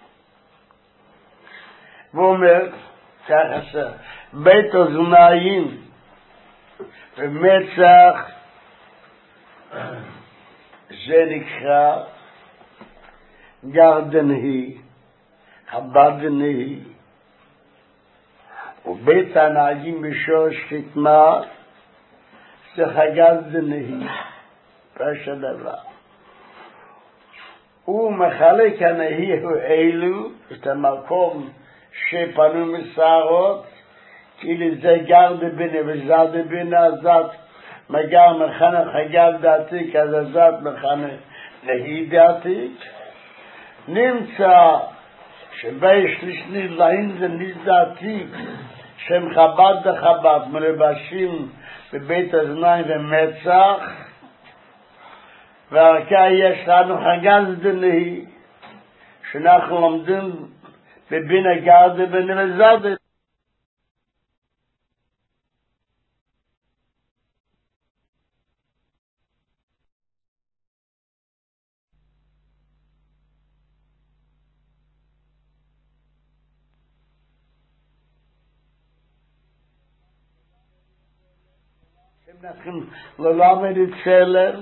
A: והוא אומר, ככה בית אוזניים ומצח, זה נקרא גרדנהי, חבדנהי, ובית הנהגים בשורש חתמה, זה חגדנהי, פרש הדבר. הוא מחלק הנהי אלו, את המקום שפנו משערות, כאילו זה גרדבנה וזדבנה, הזאת מגר מחנה חגב דעתיק, אז הזאת מחנה נהי דעתיק. נמצא שבי שלישני להין זה נזדעתיק, שהם חב"ד וחב"ד מלבשים בבית אוזניים ומצח, והרקע יש לנו חגז דנהי, שאנחנו לומדים בבינה גרדבנה וזדבנה. אנחנו ללמד את סלר,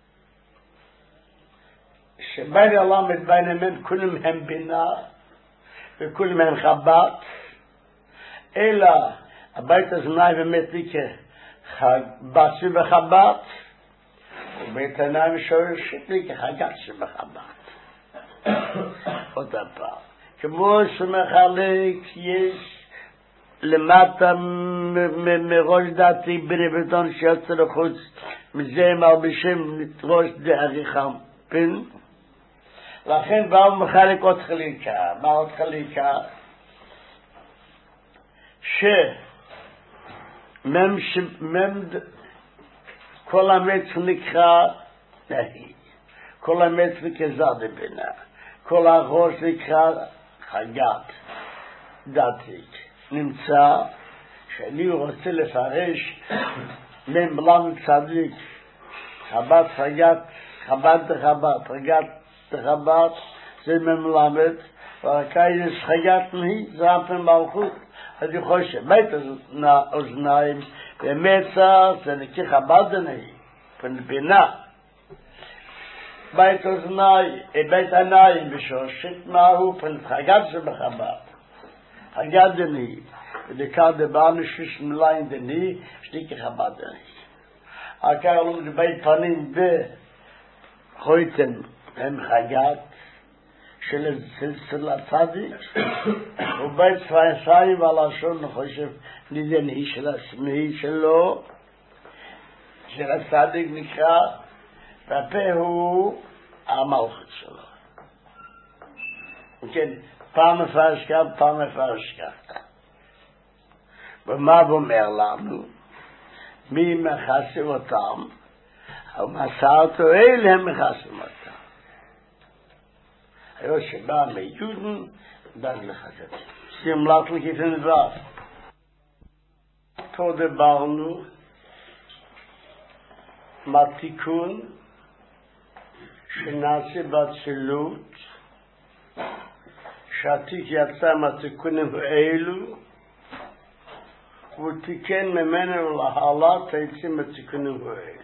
A: שבין הלמד ביניהם כולם הם בינה, וכולם הם חב"ד, אלא הבית הזנאי ומתיקה חב"ד שבחב"ד, ובית הנאי ושורש שתיקה חג"ד שבחב"ד. עוד הפעם. כמו שמחלק יש למטה מראש דעתי בני בטון שיוצא לחוץ, מזה הם מלבישים ראש דעריכם פין. לכן באו מחלק עוד חליקה. מה עוד חליקה? כל המץ נקרא נהי, כל המץ נקרא זדבנה, כל הראש נקרא חגת דתיק. נמצא שאני רוצה לפרש ממלם צדיק, חב"ד חגת, חב"ד דחב"ד, חגת דחב"ד, זה ממלמד, ורקע יש חגת נהי, זה אפן מלכות. אז אני חושב, בית אוזניים ומצח זה נקרא חב"ד נהי, בינה. בית אוזניים, בית עיניים בשורשת מהו, חגת שבחב"ד. חגת דנהי, ודקר דברנו שיש מלאים דנהי, שתיקה חב"ד דנהי. העיקר לא בית פנים בחויתם הם חגת של הצדיק, ובית צפיים ועל השון חושב ניזה נהי שלו, של הצדיק נקרא, והפה הוא המלכות שלו. וכן, פעם מפרש כך, פעם מפרש כך. ומה הוא אומר לנו? מי מחסם אותם? המסעת אלה הם מחסם אותם. היום שבא מיודן, דג לחגת. שימלט לכיפן דבר. פה דיברנו מהתיקון שנעשה בצילות, שהתיק יצא מהתיקונים האלו, והוא תיקן ממנו להעלה תיצים מהתיקונים האלו.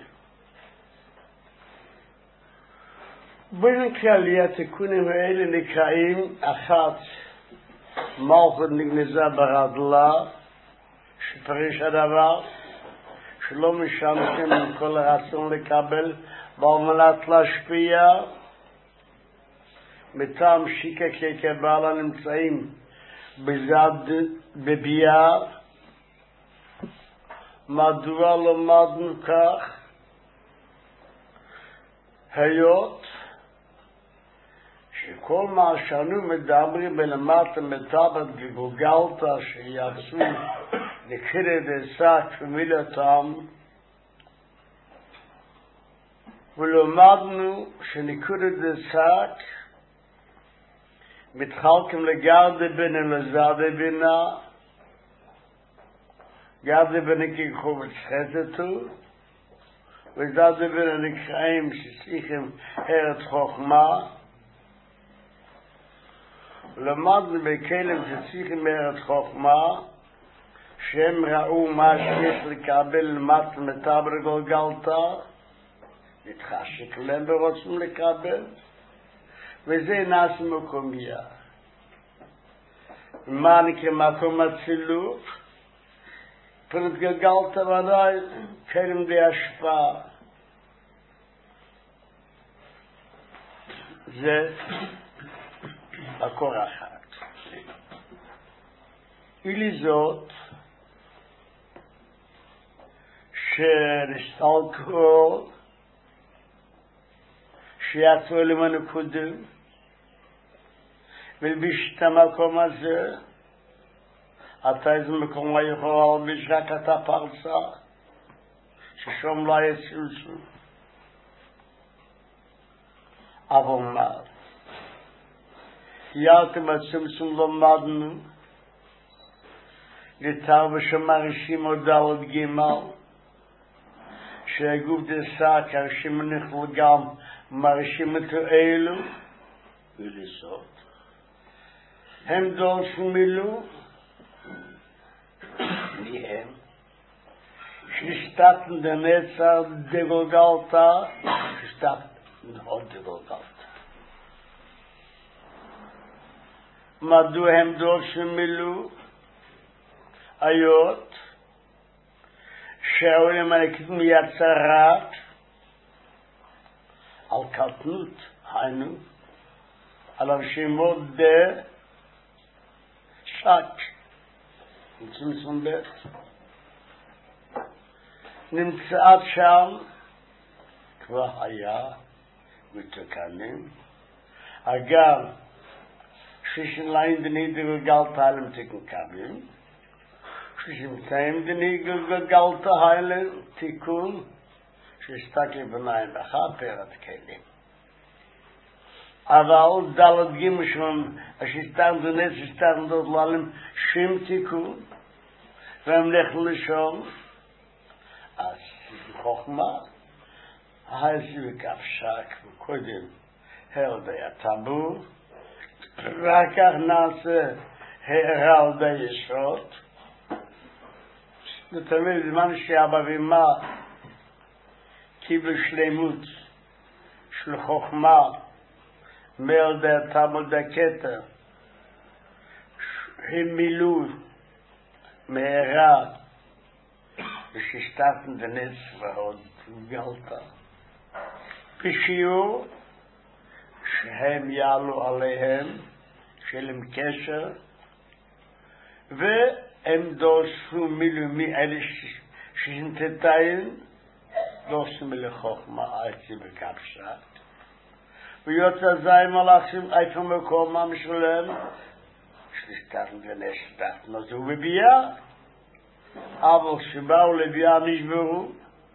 A: בין כללי התיקונים האלה נקראים אחת, מלכות נגנזה ברדלה, שפריש הדבר, שלא משמשים עם כל הרצון לקבל, ועל מנת להשפיע, מטעם שיקה כקבלה נמצאים בזד בביאה. מדוע למדנו כך? היות שכל מה שאנו מדברים בלמטה מטבת גגוגלתא שיעשו לקראת השק ומילתם, ולמדנו שנקודת השק מתחלקים לגרדה בינה לזדה בינה, גרדה בינה כחובץ חטאתו, וזדה בינה נקראים שצריכים ארץ חוכמה, למדנו בכלים שצריכים ארץ חוכמה, שהם ראו מה שיש לקבל למטה מטבר גולגלתא, נתחשק להם ורוצים לקבל, וזה נעשה מקומיה. מה נקרא מקום הצילוף? פרט גלגלתא ודאי, כלים די השפעה. זה מקור אחד. אילי זאת, שנסתלקו, שיצאו למנו קודם, ולביש את המקום הזה, אתה איזה מקום היכול להלביש רק את הפרצה, ששום לא יצילסו. אבל מה? יאלתם הצמצום למדנו, לתר ושמרישים עוד דלת גימל, שהגוף דסק, הרשים נכלו גם מרישים את אלו, ולסות. הם דורסים מילו, מי הם? שסתתן דנצר דגולגלתא, שסתתן עוד דגולגלתא. מדוע הם דורסים מילו? היות שהעולם הנקרא מייצרת על קטנות, היינו, על הרשימות שק, צמצום בית, נמצאת שם, כבר היה מתוקנים, אגב, ששנליים דנידר גלת הלם תקנקבים, ששמצאים דנידר גלת הלם תיקון, שסתק לבניים בחפר את כלים. אבל דלת גימשון, השסתן דונס, שסתן דוד ללם שם תיקון, והם לכו לשם, אז חוכמה, הייסי וכפשק, וקודם הרדי הטבור, ואחר כך נעשה הרדי יסוד, ותמיד זמן שאבא ואמא קיבלו שלמות של חוכמה, מילדי הטבור דקטר, הם מילאו מהרה, ושסתתן דנס ועוד גלתא. בשיעור שהם יעלו עליהם, שלהם קשר, והם דורסו מילו מאלה ששנתתיים, דורסו מילו חוכמה עצי בקפשת. ויוצא זי מלאכים איפה מקומם שלהם, שסתתן דנס סתתן עזו בביאה, אבל שבאו לביאה נשברו,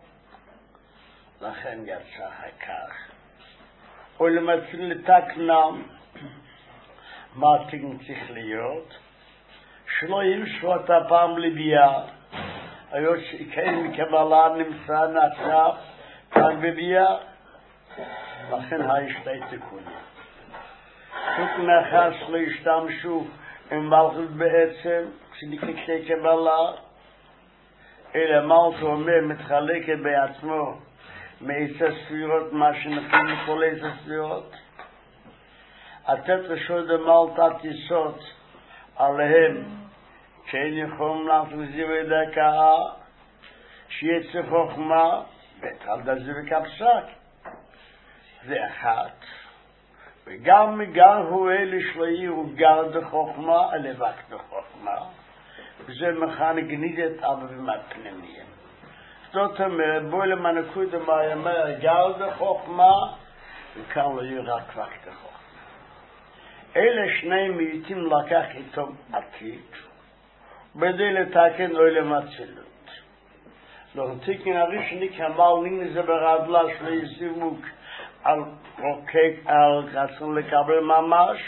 A: לכן יצא הכך. ולמצאים לתקנם, מה תקן צריך להיות? שלא ימשו את הפעם לביאה, היות שכן מקבלה נמצא נצף, רק בביאה, לכן הישתי תיקונים. תוקן אחד שלא ישתמשו עם מלכות בעצם, כשנקרא קבלה, אלא מלכות אומר מתחלקת בעצמו, מעשר ספירות, מה שנקראים לכל עשר ספירות, לתת רשות למלכת יסוד עליהם, שאין יכולים לעשות זיווי דקה, שיצא חוכמה, ועל דזה וכפסק. זה אחת. וגם הוא אלה שלו גר דחוכמה, לבק דחוכמה, וזה מכנה גנידת אבא ומפנימיים. זאת אומרת, בואי למנקוד מה יאמר, גר דחוכמה, וכאן לא יהיה רק חוכמה. אלה שני מיעוטים לקח איתו עתיד, בדי לתקן עולם אצילות. לא תיקן הראשוני כמל נינזה ברדלה של יזימוק על רצון לקבל ממש,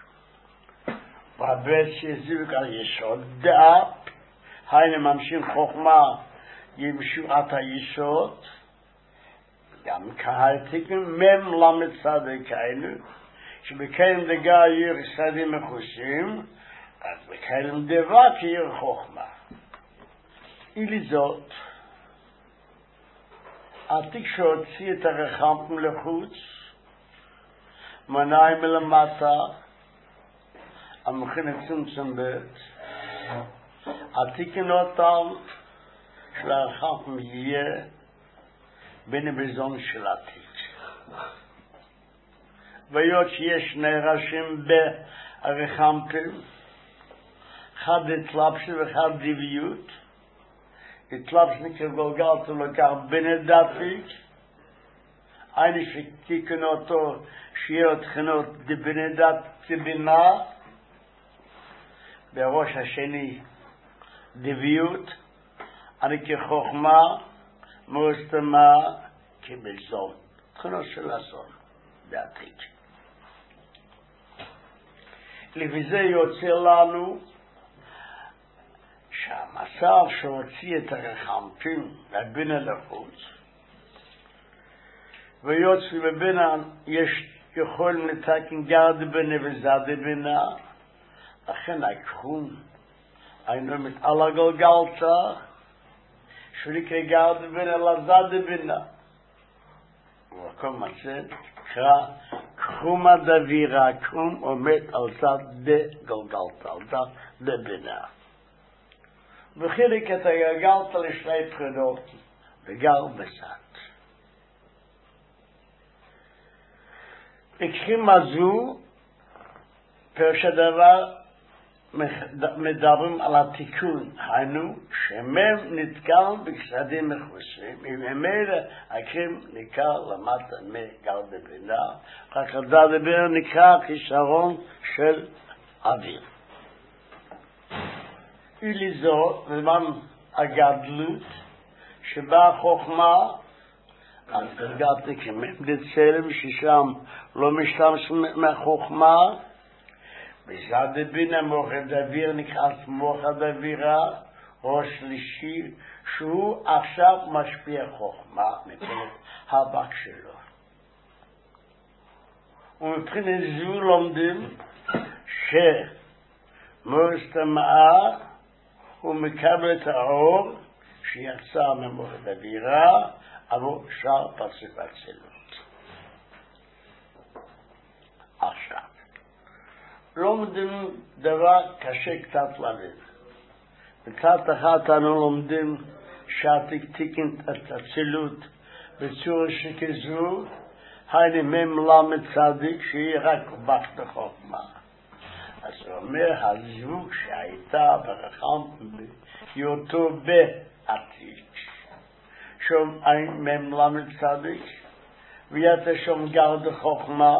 A: והבית שיזימוק על יסוד דעה, היינו ממשים חוכמה ימשועת היסוד, גם כהתיקן מם למד צדקנו, שבקיים דגה יהיה רסדים מחושים, אז בקיים דבק יהיה חוכמה. אילי זאת, עתיק שהוציא את הרחמתם לחוץ, מנעים מלמטה, המכין צמצם בית, עתיקן אותם של הרחמתם יהיה בין הבזון של עתיק. והיות שיש שני ראשים בהרחמתם, אחד התלבשות ואחד דיביות, התלבשני כגולגלתו לקח בין הדתיק, אני שתיקן אותו שיהיה תכנות בין הדת כבינה, בראש השני דיביות, אני כחוכמה, מוסתמה כבזון, תכנות של הזון, בעתיק. לפי זה יוצא לנו שהמצב שהוציא את הרחמתים לבינה לחוץ, ויוצא בבינה יש יכולים לתקן גרד בינה וזד בינה, לכן הקחום היינו מתעלה גלגלתה שנקרא גרד בינה לזד בינה, וכל מצב קרא קחומה דבירה, קחום עומד על צד דגלגלתה, על צד דבינה. וחילק את הגלגלתה לשני בחינות, וגר בסד. הקחים הזו, פירוש הדבר, מדברים על התיקון, היינו שמם נתקל בקסדים מחוסים, אם ממילא הקרים ניכר למטה מגר דבינה, רק גר דבינה נקרא חיסרון של אוויר. אילי זו, בזמן הגדלות, שבה החוכמה, אז גרגתי כמם דצלם, ששם לא משתמשים מהחוכמה, בזד דבינה מוחד אוויר נקרא מוחד אווירה, או שלישי, שהוא עכשיו משפיע חוכמה מבחינת הבק שלו. ומבחינת זו לומדים שמוסתמה הוא מקבל את האור שיצא ממוחד אווירה עבור שאר פרצוף אצילות. עכשיו לומדים דבר קשה קצת להבין. בצד אחת אנו לומדים שעתיק תיקן את אצילות בצורה שכזו, היינו ממלמד צדיק שהיא רק בקת חוכמה. אז הוא אומר, הזוג שהייתה ברחם בהיותו בעתיק, שום אין ממלמד צדיק, ויתה שום גרד חוכמה,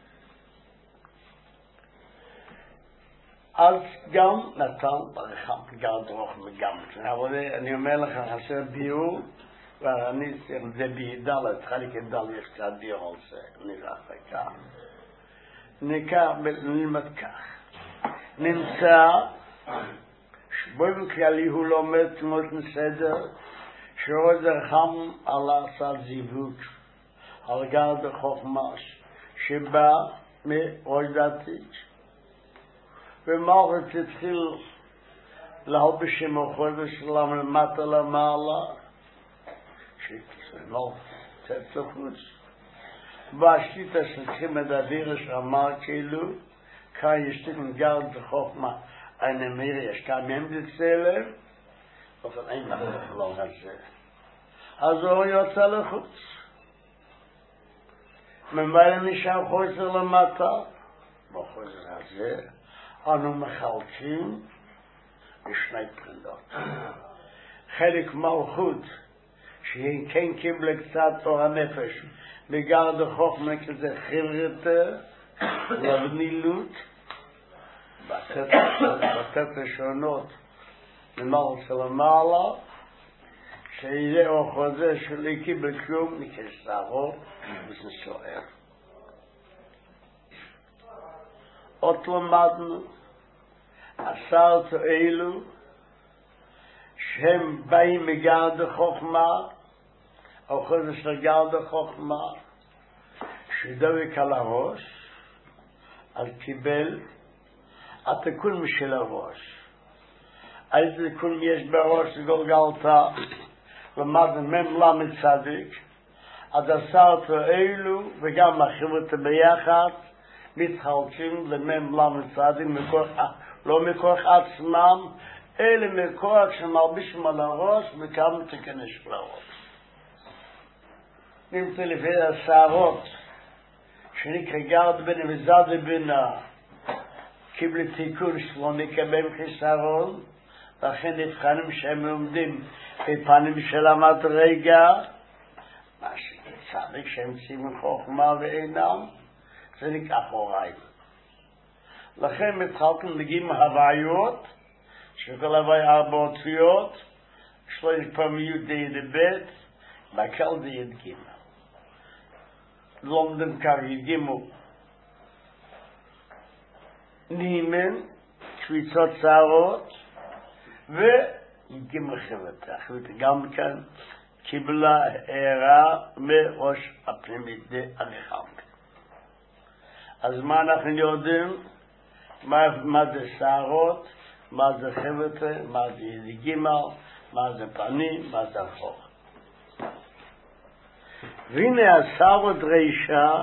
A: אז גם נתן ברחם גרד חוכמה גם. אבל אני אומר לך, חסר ביור, ואני זה בידל, התחלק את דל יש קצת ביור על זה, נראה כך. נלמד כך. נמצא שבוים כללי הוא לומד תמות מסדר שעוד רחם על עשת זיווג על גרד חוכמה שבא מאוידתית ומערכת התחיל להלביש עם החודש שלם למטה למעלה שתסלמו תצחוץ והשיטה שצריכים את האוויר שאמר כאילו כאן יש תיקן גרד חוכמה eine mehr ich kann mir das zählen auf ein lang הזה also יוצא לחוץ ממילא נשאר חוזר למטה בחוזר הזה אנו מחלקים בשני בחינות חלק מלכות שהיא כן קיבלה קצת תור הנפש בגרד החוכמה כזה חברתה, לבנילות, בתת ראשונות, למעלה שלמעלה, שיהיה או חוזה שלי קיבל כלום, נקסרו, וסנסוער. עוד למדנו, עשרת אלו, שהם באים מגרד החוכמה, או חוזה של גרד החוכמה, שדבק על הראש, אז קיבל התיקון משל הראש. איזה תיקון יש בראש גולגלתה, למדנו מ"ל צדיק, אז עשרת אלו וגם החבר'ה ביחד מתחלקים למ"ל צדיק, לא מכוח עצמם, אלא מכוח שמלבישים על הראש וכמה תיכנס לראש. נמצא לפי השערות, שנקרא גרד בן וזד בינה, קיבל תיקון שלא נקבל חיסרון, לכן נבחנים שהם עומדים בפנים של המדרגה, מה שצדיק שהם ציונים חוכמה ואינם, זה נקרא אחוריים. לכן מתחלקים מגיעים הוויות, שכל הוויה 4 אותיות, שלוש פעמיות די בית, בקל די ג'. לומדים כך יגימו נימן, קפיצות שערות, ויגימו חברתה. גם כאן קיבלה הערה מראש הפנימית די הנחם. אז מה אנחנו יודעים? מה זה שערות? מה זה חברתה? מה זה יגימה? מה זה פנים? מה זה אחור? והנה השערות רישה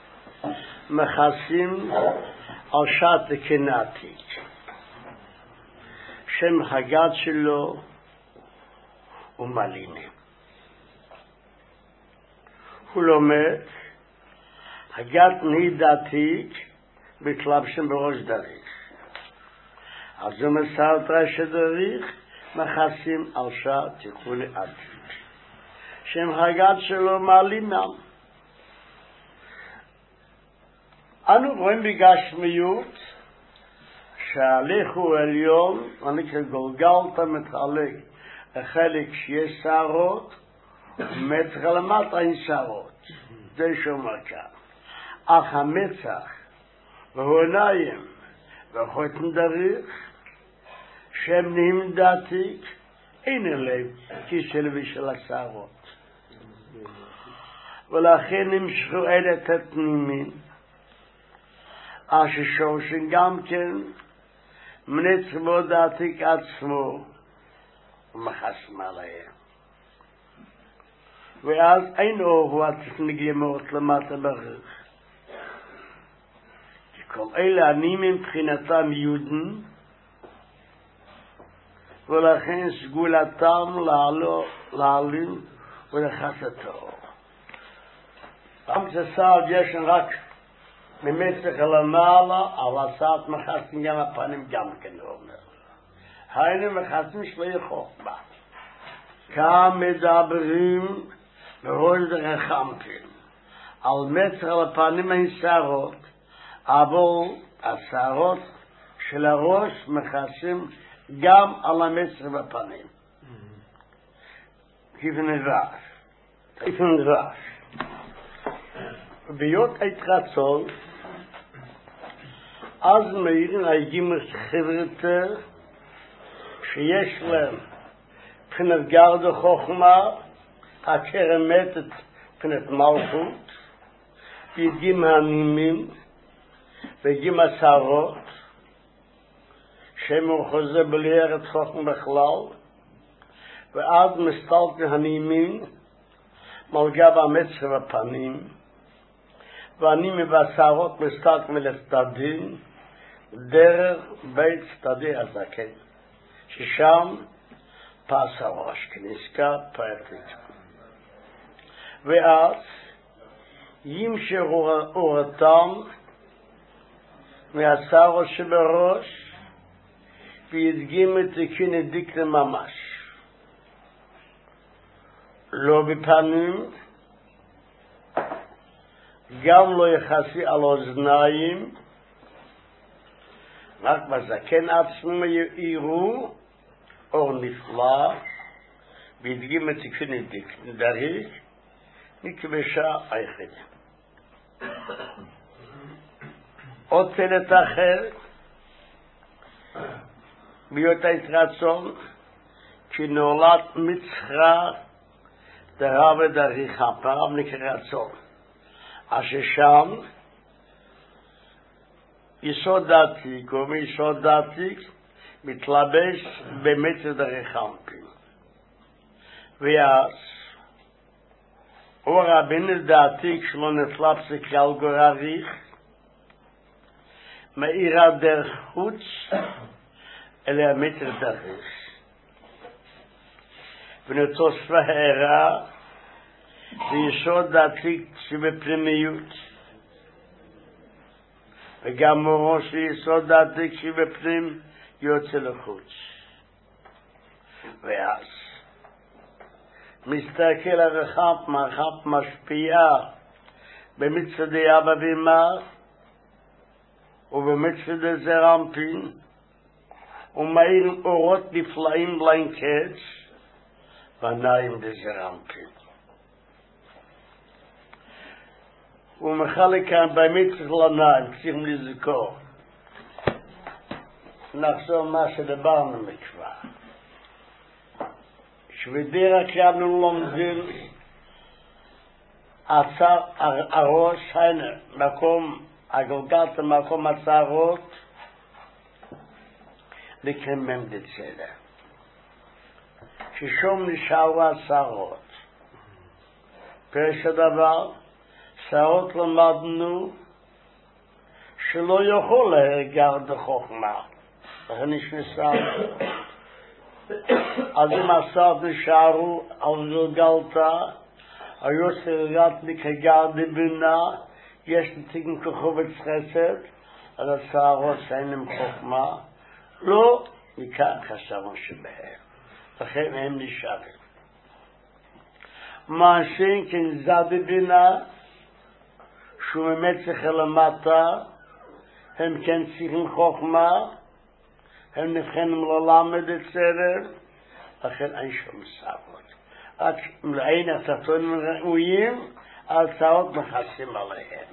A: מכסים על שעת הקנתית. שם הגת שלו הוא מליני. הוא לומד הגת נידתית בקלבשים בראש דריך. אז הוא מסעת רשת דריך מכסים על שעת תיקון עתיד. שם הגת שלו מעלימם. אנו רואים בגשמיות שההליך הוא עליון, הנקרא גולגלתא מתחלק החלק שיש שערות, מצח למטה אין שערות. זה שאומר כאן. אך המצח והעיניים והחוטן דריך שהם נהיים דתיק אין אליהם כשל ושל השערות. ולכן נמשכו אלה תתנימים אשר שורשים גם כן מנצחו דתיק עצמו ומחסם עליהם. ואז אין אור התנגמות למטה ברך. כי כל אלה הנימים מבחינתם יהודים, ולכן סגולתם להעלים ולחסת האור. גם כשסעד יש רק ממצח למעלה, אבל סעד מחסים גם הפנים גם כן אומר. היינו מחסים שלי חוכמה. כאן מדברים בראש דרחמתם. על מצח לפנים אין שערות, אבל השערות של הראש מחסים גם על המצח בפנים. כיוון נדרש. ביות התרצון, אז מאירים היגימוס חברתה שיש להם פנת גרד החוכמה, הקרמתת פנת מלכות, וידגים הנימים, וידגים השערות, שהם חוזה בלי ארץ חוכמה בכלל, ועד מסתלק הנימים, מלגה במצח בפנים, והנימים והשערות מסתלק מלצדדים, דרך בית צדדי הזקן, ששם פס הראש, כנזכר פרטית. ואז ימשכו אורתם מהשערות שבראש, וידגים את תיקון דקנה ממש. לא בפנים, גם לא יחסי על אוזניים, רק בזקן עצמו יראו אור נפלא, והדגים את תקפין דריך, נקבשה היחידה. עוד צלת אחר, ביות היתרצון, כי נולד מצחרה דרב ודריך הפעם נקרצון, אשר שם יסוד דתיק ומיסוד דתיק מתלבש במצר דריך אמפים. ואז אור הבן דתיק שלא נטלב סקל גורריך מאירה דרך חוץ אל המצר דריך. ונתוס והערה ויסוד דתיק שבפנימיות, וגם אורו שיסוד דתיק שבפנים יוצא לחוץ. ואז מסתכל הרחב מרחב משפיעה במצדי אבא ואמא ובמצדי זרמפין, ומאיר אורות נפלאים בלין קץ ועיניים דזרמפין. ומחלק כאן במצד לניים, צריכים לזכור. נחזור מה שדברנו מכבר. שבדרך כלל לומדים הראש, הנה, מקום, הגלגלת מקום הצערות, לקרמם דצלע. ששום נשארו הצערות. פרש הדבר, צערות למדנו שלא יכול להרגר בחוכמה. לכן נשנסה. אז אם הצערות נשארו על גלגלתה, היו סרגת מכגר דבינה, יש נציגים כחובץ חסד, על הצערות שאינם חוכמה, לא מכאן חשבנו שבהם. לכן הם נשארים. מעשין כן זד בינה, שהוא באמת צריך למטה, הם כן צריכים חוכמה, הם נבחנים ללמד את סדר, לכן אין שום סערות. רק מלאין התחתונים ראויים, הצעות מכסים עליהם.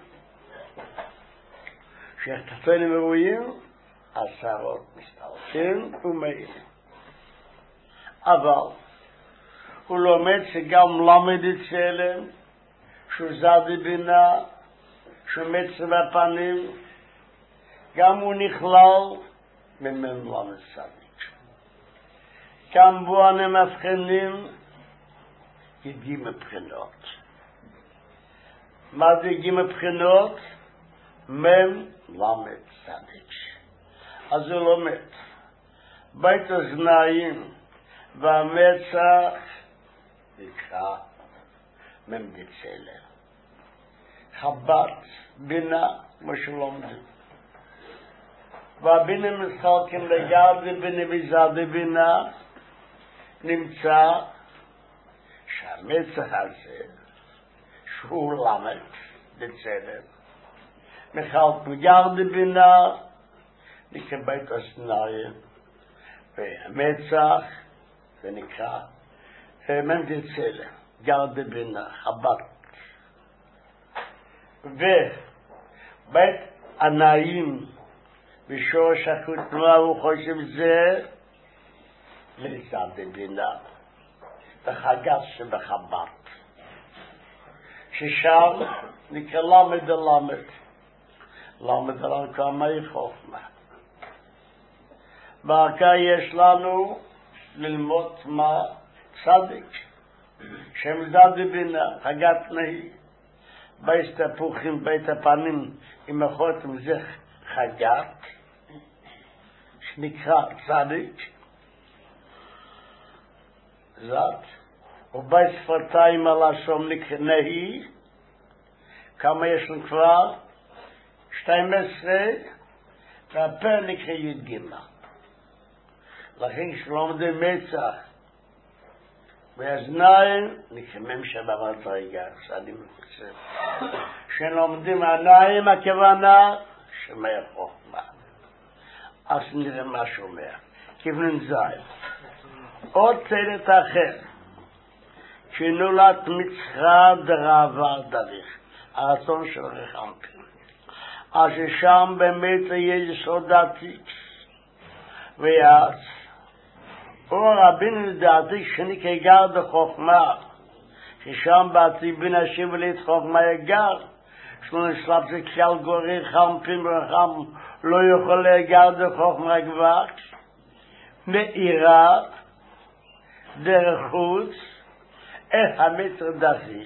A: כשהתחתונים ראויים, הצעות מסתלקים ומאירים. אבל הוא לומד שגם למד את סלם, שהוא זד בינה, שהוא מצר בפנים, גם הוא נכלל ממנו למד צדיק. גם בו אנו מבחינים יגים מבחינות. מה זה יגים מבחינות? מם למד צדיק. אז הוא לומד. בית הזנאים והמצח נקרא ממדצלר. חבת בינה משלומדים. והבינה משחקים לגבי בינה וזד בינה, נמצא שהמצח הזה שהוא למד דצלר. מחלק מגרד בינה נקרא בית הזנאים והמצח זה נקרא ממדצלר, גרד בינה, חבת. ובית ענאים בשורש הכותנה הוא חושב זה לזד בינה, בחגת שבחבת. ששם נקרא למד הלמד. למד הלמד כמה חוכמה. בעיקר יש לנו ללמוד מה צדיק, שם זד בינה, חגת נהי. בית תפוחים, בית הפנים, עם החותם זה חגת, שנקרא צדיק, זאת, ובית שפתיים על השום נקרא נהי, כמה יש לנו כבר? 12, והפה נקרא י"ג. לכן שלומדי מצח, והאזניים נקמם שבמדרגה, שאני חושב. שלומדים עיניים הכוונה, שמע חוכמה. אז נראה מה שאומר. כיוון זין. עוד צלת אחר, שנולד מצחה דרעבה דריך, הרצון של רחמתי. אז ששם באמת יהיה יסוד עתיק. ואז, אור רבינו לדעתי שנקרא גר בחוכמה, ששם בעתיד בין השם ולית חוכמה יגר, שלא נשלב זה כלל גורי חמפים ורחם, לא יכול להגר בחוכמה כבר, מאירה, דרך חוץ, איך המצר דזיך,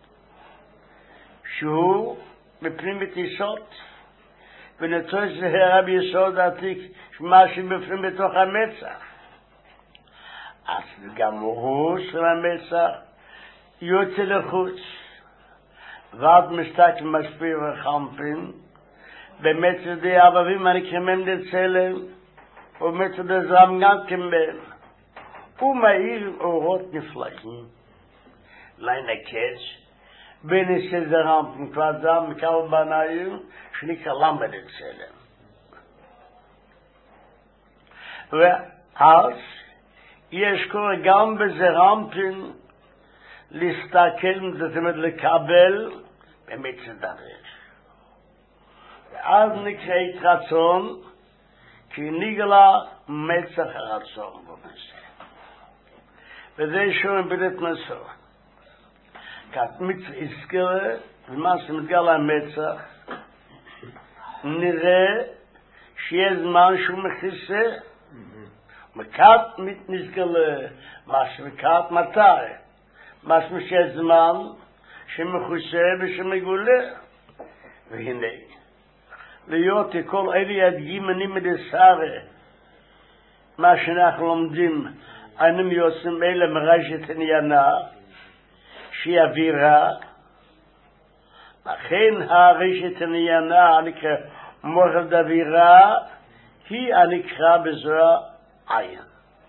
A: שהוא בפנים יסוד, ונצוי זהרה ביסוד עתיק, מה שבפנים בתוך המצח. אז גם הוא של המצח יוצא לחוץ, ועד מסתכל משפיע וחמפין, במצר די אבבים הנקרמם דצלם, ומצר דזרם גם כמם. הוא מאיר אורות נפלאים, לנקש, בין שזרם, כבר זרם מקל בנאים, שנקרא למד דצלם. ואז, יש קורא גם בזרמפין להסתכל, זאת אומרת לקבל במצר דרך. ואז נקרא רצון, כי נגלה מצח הרצון במצר. וזה שום בלת מסור. כת מצר הזכרה, ומה שמתגלה המצח, נראה שיהיה זמן שהוא מכיסה, מקת מתנסגלה, מה שמקת מטר, מה שמשיע זמן שמחוסה ושמגולה. והנה, להיות כל אלה ידגים אני מדסרה, מה שאנחנו לומדים, אנו יוצאים אלה מרשת עניינה, שהיא אווירה, לכן הרשת עניינה הנקרא מורד אווירה, היא הנקרא בזוהר עין.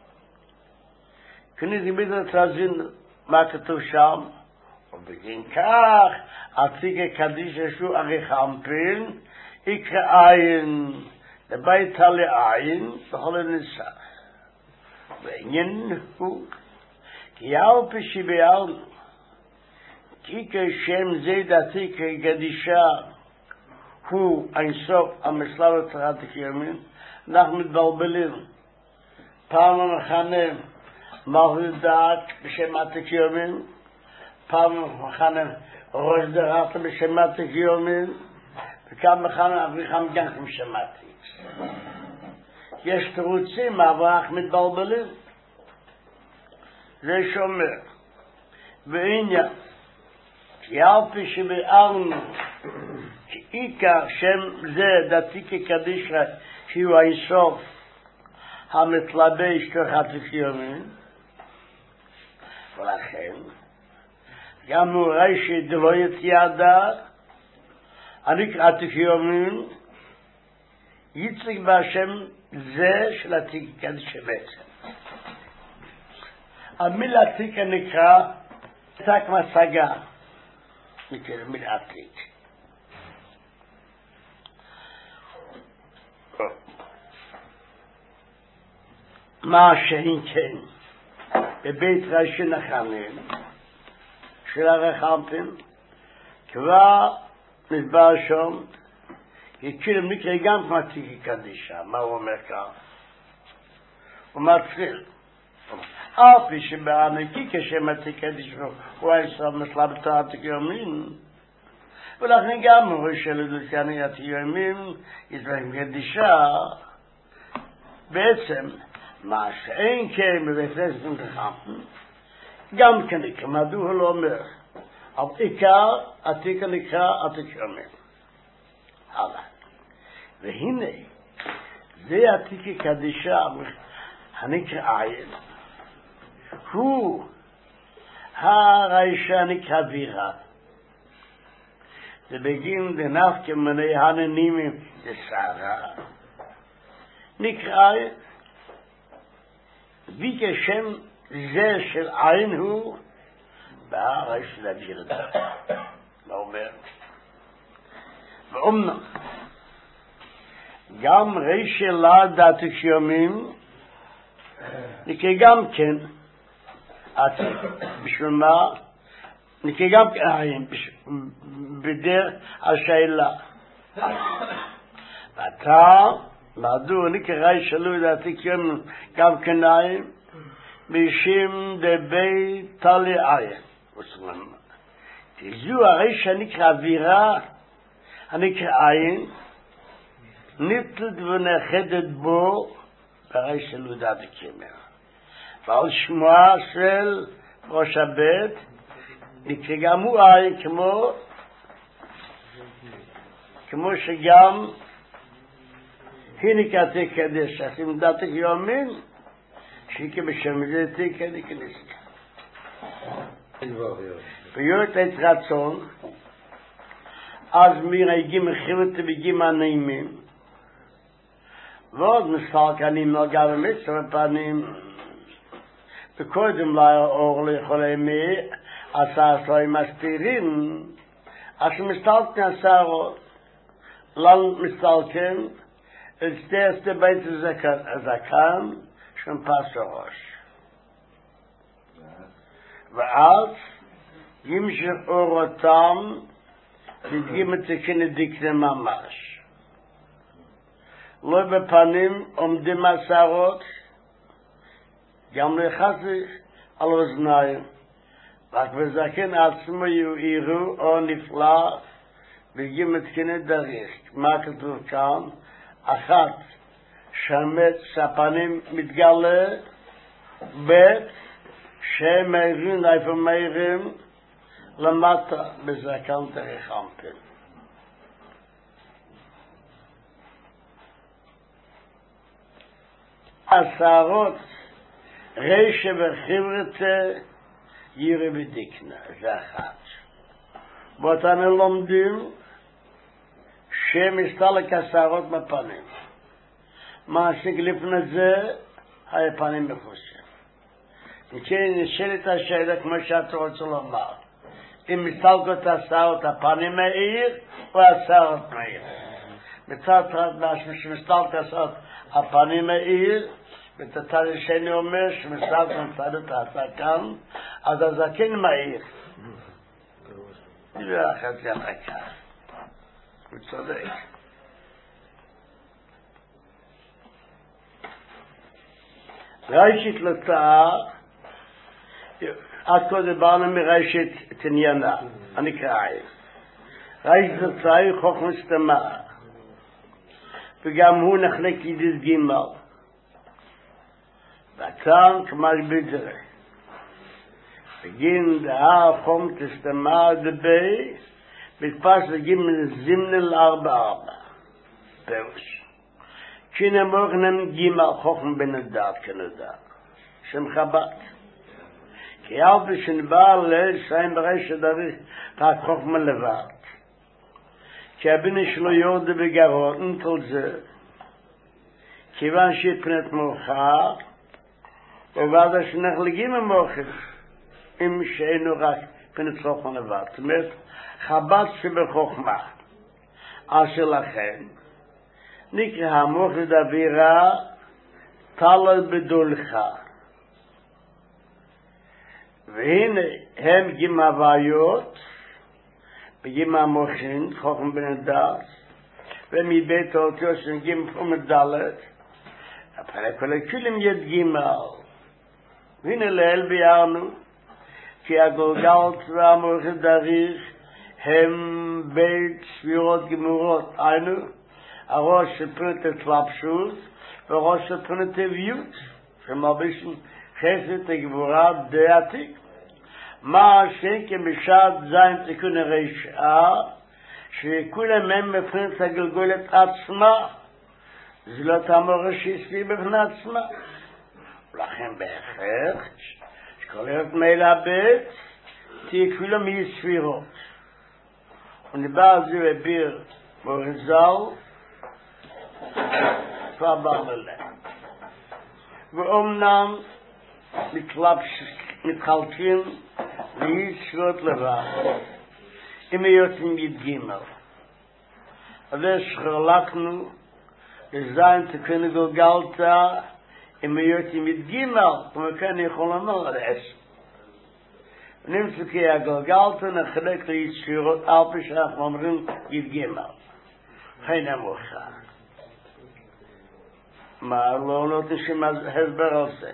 A: כנראה מידה תזין מה כתוב שם, ובגין כך, עתיק הקדיש ישו עריך אמפין, יקרא עין, לביתה לעין, בכל הניסה. ועניין הוא, כי על פשיביאל, כי כשם זה דעתי כקדישה, הוא אינסוף המסלב לצרת הקיומין, אנחנו מתבלבלים. פעם המחנה מלכות דעת בשם התקיומין, פעם המחנה ראש דעת בשם התקיומין, וכאן מחנה אבריחם גם שמעתי. יש תירוצים, אבל אנחנו מתבלבלים. זה שומר. ועניין, כי על פי שבארנו, כי עיקר שם זה דתי כקדישה, שהוא האינסוף, המתלבש תחת הקיומין, ולכן, גם הוא ראי שדלו יתיעדה, הנקרא תקיומין, יציג בהשם זה של עתיק קדישה בעצם. המילה עתיק הנקרא, עתק משגה, נקרא מילה עתיק. מה שאין כן, בבית ראשי נחמים, של הרחמפים, כבר מדבר שם, יקרם נקרא גם כמו עתיק קדישה. מה הוא אומר כך? הוא מתחיל. אף פי שבענקי כשם עתיק קדישה, הוא הישראל מסלב את התקיומין, ולכן גם הוא שלדותיאני התקיומין, יתבעים קדישה, בעצם, מה שאין כן בבית רסים וחמפים, גם כן נקרא, מדוע לא אומר, אבל עיקר עתיק נקרא התקיומין. הלאה. והנה, זה עתיק קדישה, הנקרא עין, הוא הראשה נקרא וירה. זה בגין דנפקה מני הננימים דסערה, נקרא עין. וכשם זה של עין הוא בהרש להגדיר את זה. מה אומר? ואומנם גם ריש לה דתק יומים נקרא גם כן בשביל מה? נקרא גם כן בדרך השאלה ואתה מדוע נקרא ריש לה דתק יומים גם כן עין בשם דבי תלי עין תזו הריש הנקרא אווירה הנקרא עין נטלת ונחדת בו בריש של יהודה דקמר ועל שמועה של ראש הבית נקרא גם הוא עין כמו שגם היא נקראת קדש עושים דתק יומין שהיא כבשם זה תקדש כנסת ויורט את רצון אז מרגעים מחירת בגים הנעימים ועוד מספר קנים נוגע במצווה פנים וקודם לאור ליכולי מי עשרה מסתירים אז מסתלקן עשרות לא מסתלקן אצטה בית הזקן שם פס הראש ואז ימשך אורותם לדגים את זה כנדיקנה ממש לא בפנים עומדים עשרות גם לחזי על אוזניים רק בזקן עצמו יראו או נפלא בגים את כנדריך מה כתוב כאן? אחת שהפנים מתגלה בית שמאירים איפה מאירים למטה בזקן דרך אמפל השערות רישה וחברתה יראה בדיקנה זה אחת ואותנו לומדים שמסתלק השערות בפנים מעסיק לפני זה היה פנים מחוסים נשאלת השאלה כמו שאתה רוצה לומר אם מסתלקות השערות הפנים מאיר או השערות מאיר מצד שמסתלק השערות הפנים מאיר ותצד השני אומר שמסתלק מצד את הזקן אז הזקן מאיר זה אחת יחקה הוא צודק ראשית לצעה עד כה דיברנו מראשית תניינה הנקרא עין ראשית לצעה היא חוכמה סתמה וגם הוא נחלק ידיד גימל וכאן כמו בדרה בגין דעה חום תסתמה דבי מתפס לגימל זימנל 4 פירוש כינה מוכנם גימל חוכם בן הדעת כנדעת שם חב"ד כי אף שנבע לסיים בראש הדריך רק חוכמה לבד כי הבן שלו יורד בגרון כל זה כיוון שהתפנת מאוחר ובעד השנך לגימל מאוחר אם שאינו רק פנת חוכמה לבד זאת אומרת חב"ד שבחוכמה אשר לכן נקרא המוחד אווירה תלל בדולך והנה הם גימה הוויות בגימה המוחין חוכם בן הדעת ומבית האותיות של גימה פרומת דלת אבל כל הכלים יד גימה והנה לאל ביארנו כי הגולגלת והמוחד דריך הם בית ספירות גמורות היינו הראש של פרטת לפשוט וראש של פרטת ויות שמלבישים חסד הגבורה דעתיק מה שכן בשעת זין תיקון הרשעה שכולם הם מפרט הגלגולת עצמה זה לא תאמר שהסביר בפני עצמה ולכן בהכרח שכל הרת מייל הבית תהיה כולם מספירות ונבא על זה וביר מורזל כבר במלא ואומנם מתחלקים לישרות לבד. אם יוצאים י"ג. אז שחלקנו לזין תקן גלגלתא, אם יוצאים י"ג, ומכאן יכול לומר על 10. נמצא כי הגלגלתא נחלק לישרות על פי שאנחנו אומרים י"ג. חן המוחה. מה לא נותן שם הסבר על זה?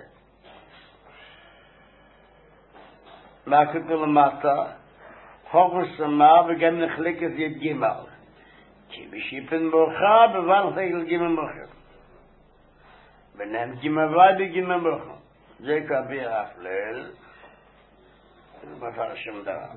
A: מה כתוב למטה? חופש שמה וגם נחלק את י"ג. כי בשיפן מוחה בבן חייל ג' מוחה. ביניהם ג' בג' מוחה. זה כביר הפלל. זה מפרשם דבר.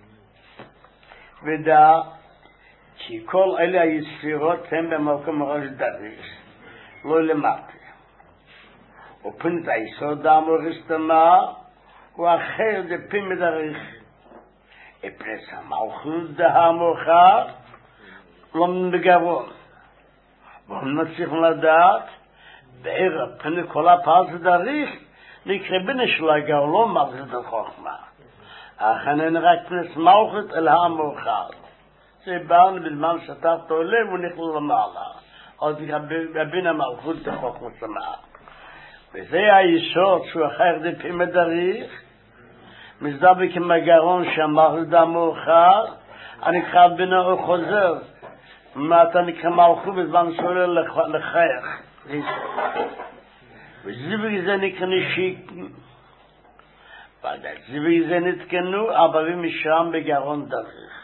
A: ודע כי כל אלה היספירות הם במקום ראש דריש. לא למטה. ופנת היסוד המוריסטמה הוא אחר דפים מדריך. אפרס המלכות דהמוחה לא בגבון. ואנו מצליחים לדעת בערב פני כל הפעל דריך נקרא בנה של הגאולו מלכות החוכמה. הכנן רק פנס מלכות אל המוחה. זה באנו בזמן שטחת עולה ונכלו למעלה. עוד בבין המלכות דחוכמה שמה. וזה היסוד שהוא אחר דפים מדריך. מזדבק עם הגרון שהמלכות המאוחר, הנקרא בינה או חוזר. מה אתה נקרא מלכות בזמן שעולה לחייך. וזיווי זה נקרא נשיק. זיווי זה נתקנו, אבל משם בגרון דריך.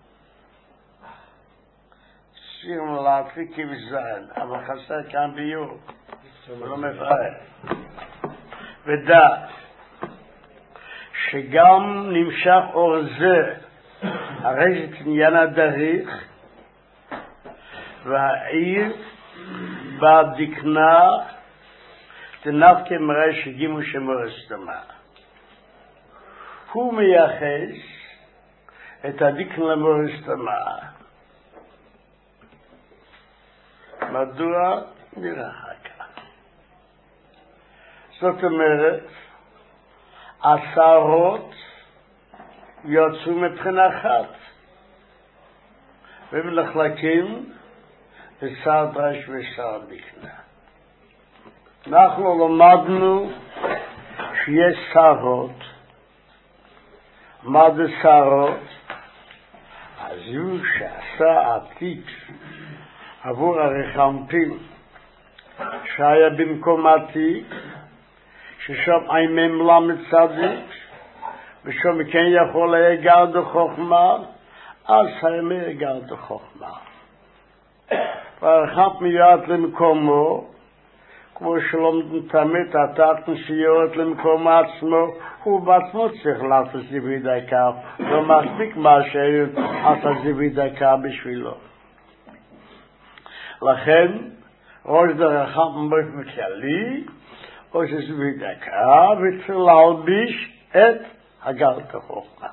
A: שיר מלאטרי כבזן, אבל חסר כאן ביור. לא מפעל. ודע שגם נמשך אור זה הרי זה עניין הדריך והעיר בדקנה תנפקה מראה שגימו שמורסתמה. הוא מייחס את הדקנה למורסתמה. מדוע? נראה כך. זאת אומרת, עשרות יוצאו מבחינה אחת ומלחלקים לשר דרש ושר דקנה. אנחנו למדנו שיש שרות. מה זה שרות? אז הוא שעשה עתיק עבור הרחמפים שהיה במקום עתיק ששם אימם למד צדיק ושם כן יכול היה גר דחוכמה אז היה גר דחוכמה והרחמפ מיועד למקומו כמו שלא תמיד התתן שיועד למקום עצמו הוא בעצמו צריך לעשות זיווי דקה לא מספיק מה שעשה זיווי דקה בשבילו לכן ראש דרחמפ מבית מכלי או שזיווי דקה וצריך להלביש את הגרת החוכמה.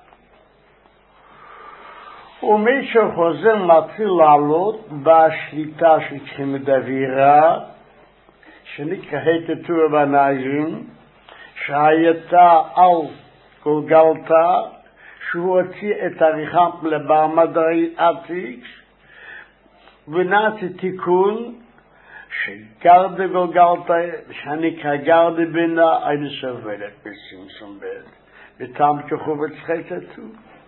A: ומי שחוזר מתחיל לעלות בשליטה של קחימת אווירה שנקרא התתור בנזים שהייתה על גולגלתה שהוא הוציא את הרחמפ לבעמד עתיק ונעשה תיקון שגרד גולגלתה שנקרא גרד בינה אין סובלת בסימסון בית בטעם כחובת חטאתו.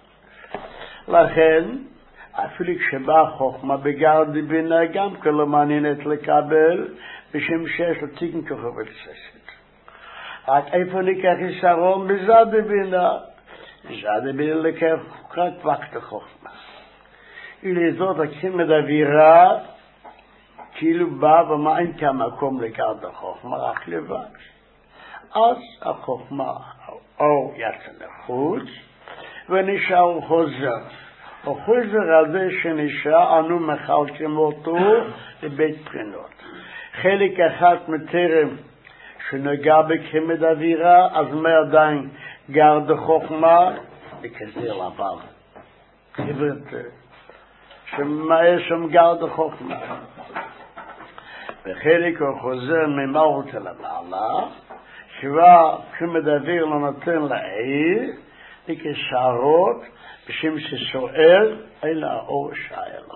A: לכן אפילו כשבאה חוכמה בגרד בינה גם כלא מעניינת לקבל בשם שיש לו תיקון כחובת חטאת. רק איפה ניקח ישרון בזד בינה? זד בינה לקח רק וقت חוכמה. ולזאת הקחימת אווירה כאילו בא ומה אין כמקום לגרד החוכמה רק לבד. אז החוכמה או יצא לחוץ ונשאר חוזר. החוזר הזה שנשאר אנו מחלקים אותו לבית בחינות. חלק אחד מטרם שנגע בקחימת אווירה אז מה עדיין גרד החוכמה וכזה לבן. חבר'ה שמה יש שם גרד החוכמה. וחלק הוא חוזר ממהות למעלה, כבר כמדבר לא נותן לעיר, כשערות, בשם ששואל, אל האור שאלה.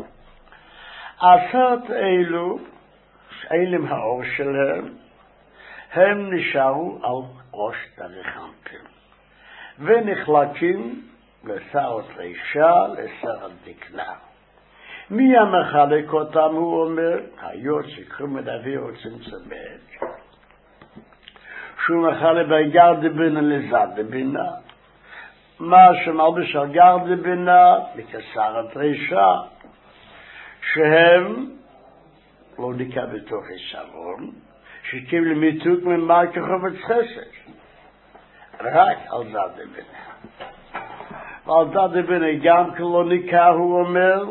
A: עשרת אלו, אלם האור שלהם, הם נשארו על ראש דרכם, ונחלקים לשרת רישה, לשרת דקנה. מי המחלק אותם, הוא אומר, היות שכמדבר וצמצמת, שהוא מחלק בגר דבינה לזד דבינה, מה שמלבש על גר דבינה, לכסרת רישה, שהם לא נקרא בתוך השרון, שקיבלו מיתוק ממלכה חפץ חסד, רק על זד דבינה. ועל זד דבינה גם כלא נקרא, הוא אומר,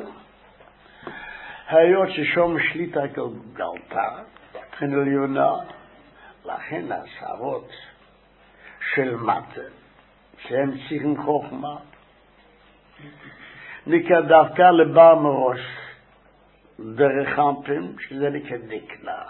A: היות ששום שליטה גלתה, כן עליונה, לכן השערות של מטה, שהם צריכים חוכמה, נקרא דווקא לבא מראש, דרך אמפים, שזה נקרא דקנה.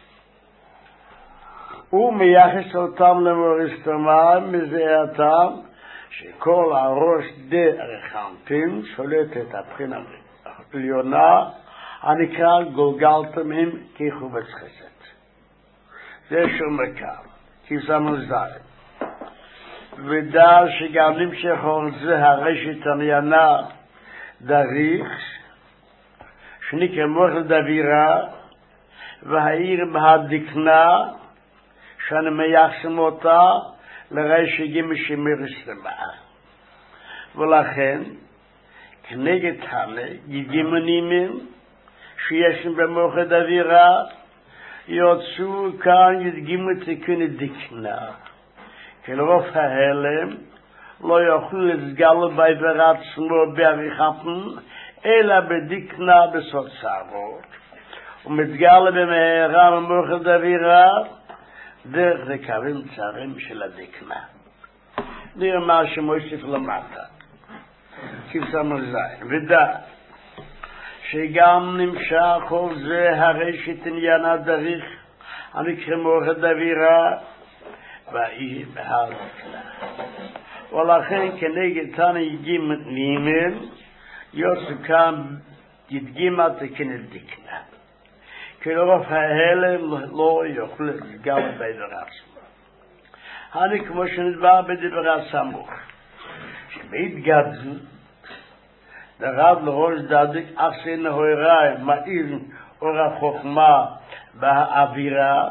A: הוא מייחס אותם למוריסטומה, מזהתם, שכל הראש דרך אמפים, שולט את הבחינה עליונה, הנקרא גולגלתם הם כחובץ חסד. זה שומקה, כסמנו זין. ודע שגם נמשך אור זה הרשת עניינה דריך, שנקרא מוחד דבירה, והעיר בהדקנה, שאני מייחסם אותה, לרשת גימי שמירס למאה. ולכן, כנגד הנה, יגימנימים, שיש במוחד אווירה, יוצאו כאן ידגימו תיקון דקנה. כלרוב ההלם לא יוכלו לסגל בעבר עצמו בעריכתם, אלא בדקנה בסוד צערות. ומתגלה במהרה במוחד אווירה, דרך דקרים צערים של הדקנה. נראה מה שמוסיף למטה. כבשם זין. ודע, שגם נמשך כל זה הרשת עניין הדריך, הנקרא מוחד אווירה, והיא בהדקנה. ולכן כנגד תנא יגימן, יוצא כאן ידגימה תקן דקנה. כלרוב ההלם לא יוכל לסגל בעבר עצמו. הנה כמו שנדבר בדבר הסמוך, שבהתגדלות, דרד לראש דדיק אכסי נהויראי, מאיר אור החוכמה באווירה,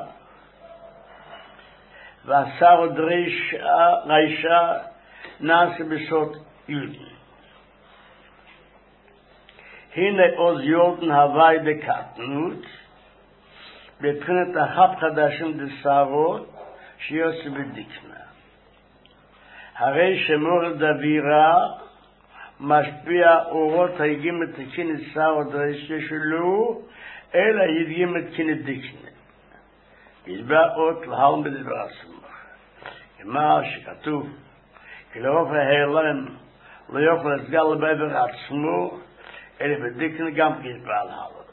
A: ועשר עוד רישה נעשה בסוד יהודי. הנה עוז יורדן הוואי דקטנות, בבחינת החב חדשים דסערות, שיוסי בדקנה. הרי שמורד אווירה, משפיע אורות היגים את תקין את סערות רישה שלו, אלא ידגים את תקין את דקנה. ידבע אות להלם בדבר הסמוך. כמה שכתוב, כי לרוב ההלם לא יוכל לסגל בעבר עצמו, אלא בדקנה גם כידבע להלם.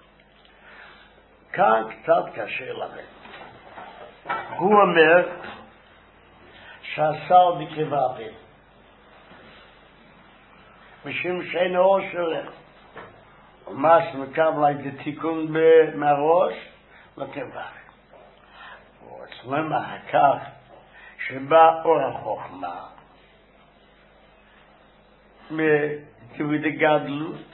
A: כאן קצת קשה לכם. הוא אומר שהשר בקרבתם, משום שאין אור שלך, ומה שמקבל את התיקון מהראש, לקרבתם. ואצלם ההכר שבא אור החוכמה, מכבוד הגדלות,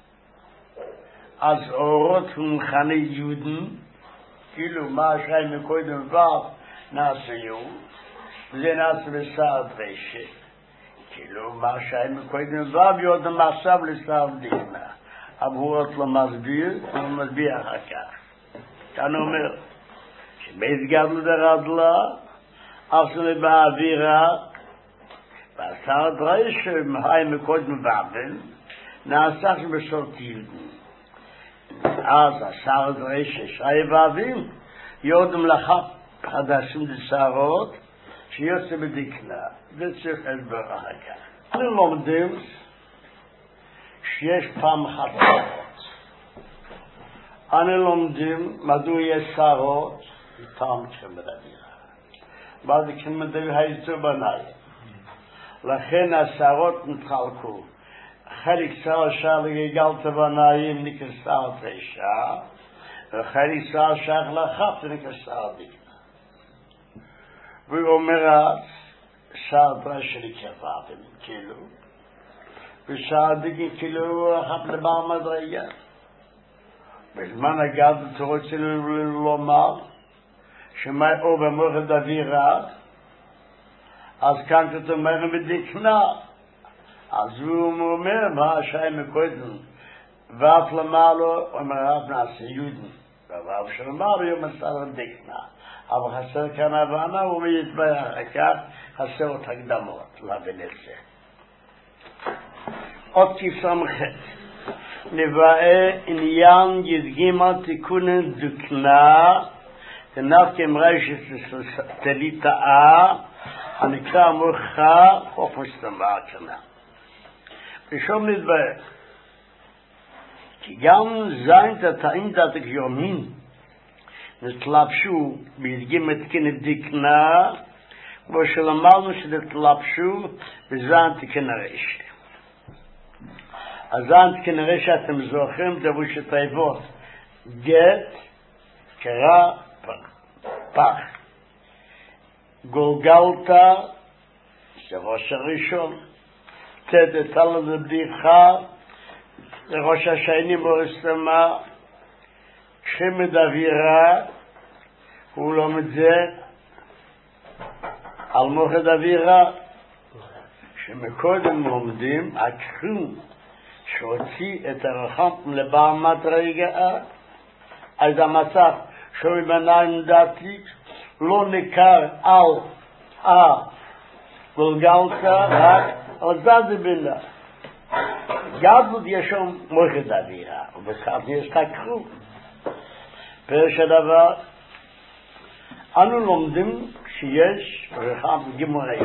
A: אז אורות הוא מכנה יהודים, כאילו מה שהיה מקודם וו נעשה יהוד, וזה נעשה בסעד רשת. כאילו מה שהיה מקודם וו יודם מעשיו לסעד דקנה. אבל הוא עוד לא מסביר, הוא מסביר אחר כך. כאן אומר, שבית גדלות הרדלה, עשו באווירה, והסעד רשת, היה מקודם וו, נעשה בסוד יהודים. אז הסערת רשת שהיה ואבים יודם לך חדשים דסערות שיוצא בדקנה. זה צריך הסבר אחר כך. אנחנו לומדים שיש פעם אחת סערות. אנחנו לומדים מדוע יש סערות פעם כמד אווירה. ואז כמו דהייצו בנאי. לכן השערות נתחלקו. חלק שר שייך לגלגלת בנאים נקרא שר תשע, וחלק שר שייך לחפת נקרא שר דקנה. והוא אומר אז, שר תשע לקרבתם, כאילו, ושר דקנה כאילו חפת לבר מדרגה. בזמן הגד התורות שלו לומר, שמאי או במוחד אווירה, אז כאן כתוב מרם בדקנה. אז הוא אומר, מה השאי מקודם, ואף למעלו, אומר אף נעשה יהודים, ואף שלמעלו יום מסר דקנה. אבל חסר כאן הבנה, הוא יתברך כך, חסר את הקדמות, להבין את זה. עוד כסמכת. נבאה עניין ידגימה תיקונן דקנה, תנף כמרשת תליטאה, הנקרא מוחה חופשתמה כנה. ושום נדבאה, כי גם זין תתאים דתק יומין, נתלבשו בידגימה תקינת דקנה, כמו שלמדנו שנתלבשו בזין תקן הרשת. אז כנראה שאתם זוכרים דבו שתיבות גט, קרא, פח. גולגלתה, שראש הראשון, תדתה לבדיחה, לראש השני מורסתמה, חמד אווירה, הוא לומד זה, על מוחד אווירה, שמקודם לומדים, הקחום, שהוציא את הרחם לבר מדרגה, אז המצב שהוא בניים דתי לא ניכר על גולגלתה, רק על זד בינה. גדלות יש שם מוחד אווירה, ובכך יש תקחו. פרש הדבר, אנו לומדים שיש רחם גמורי.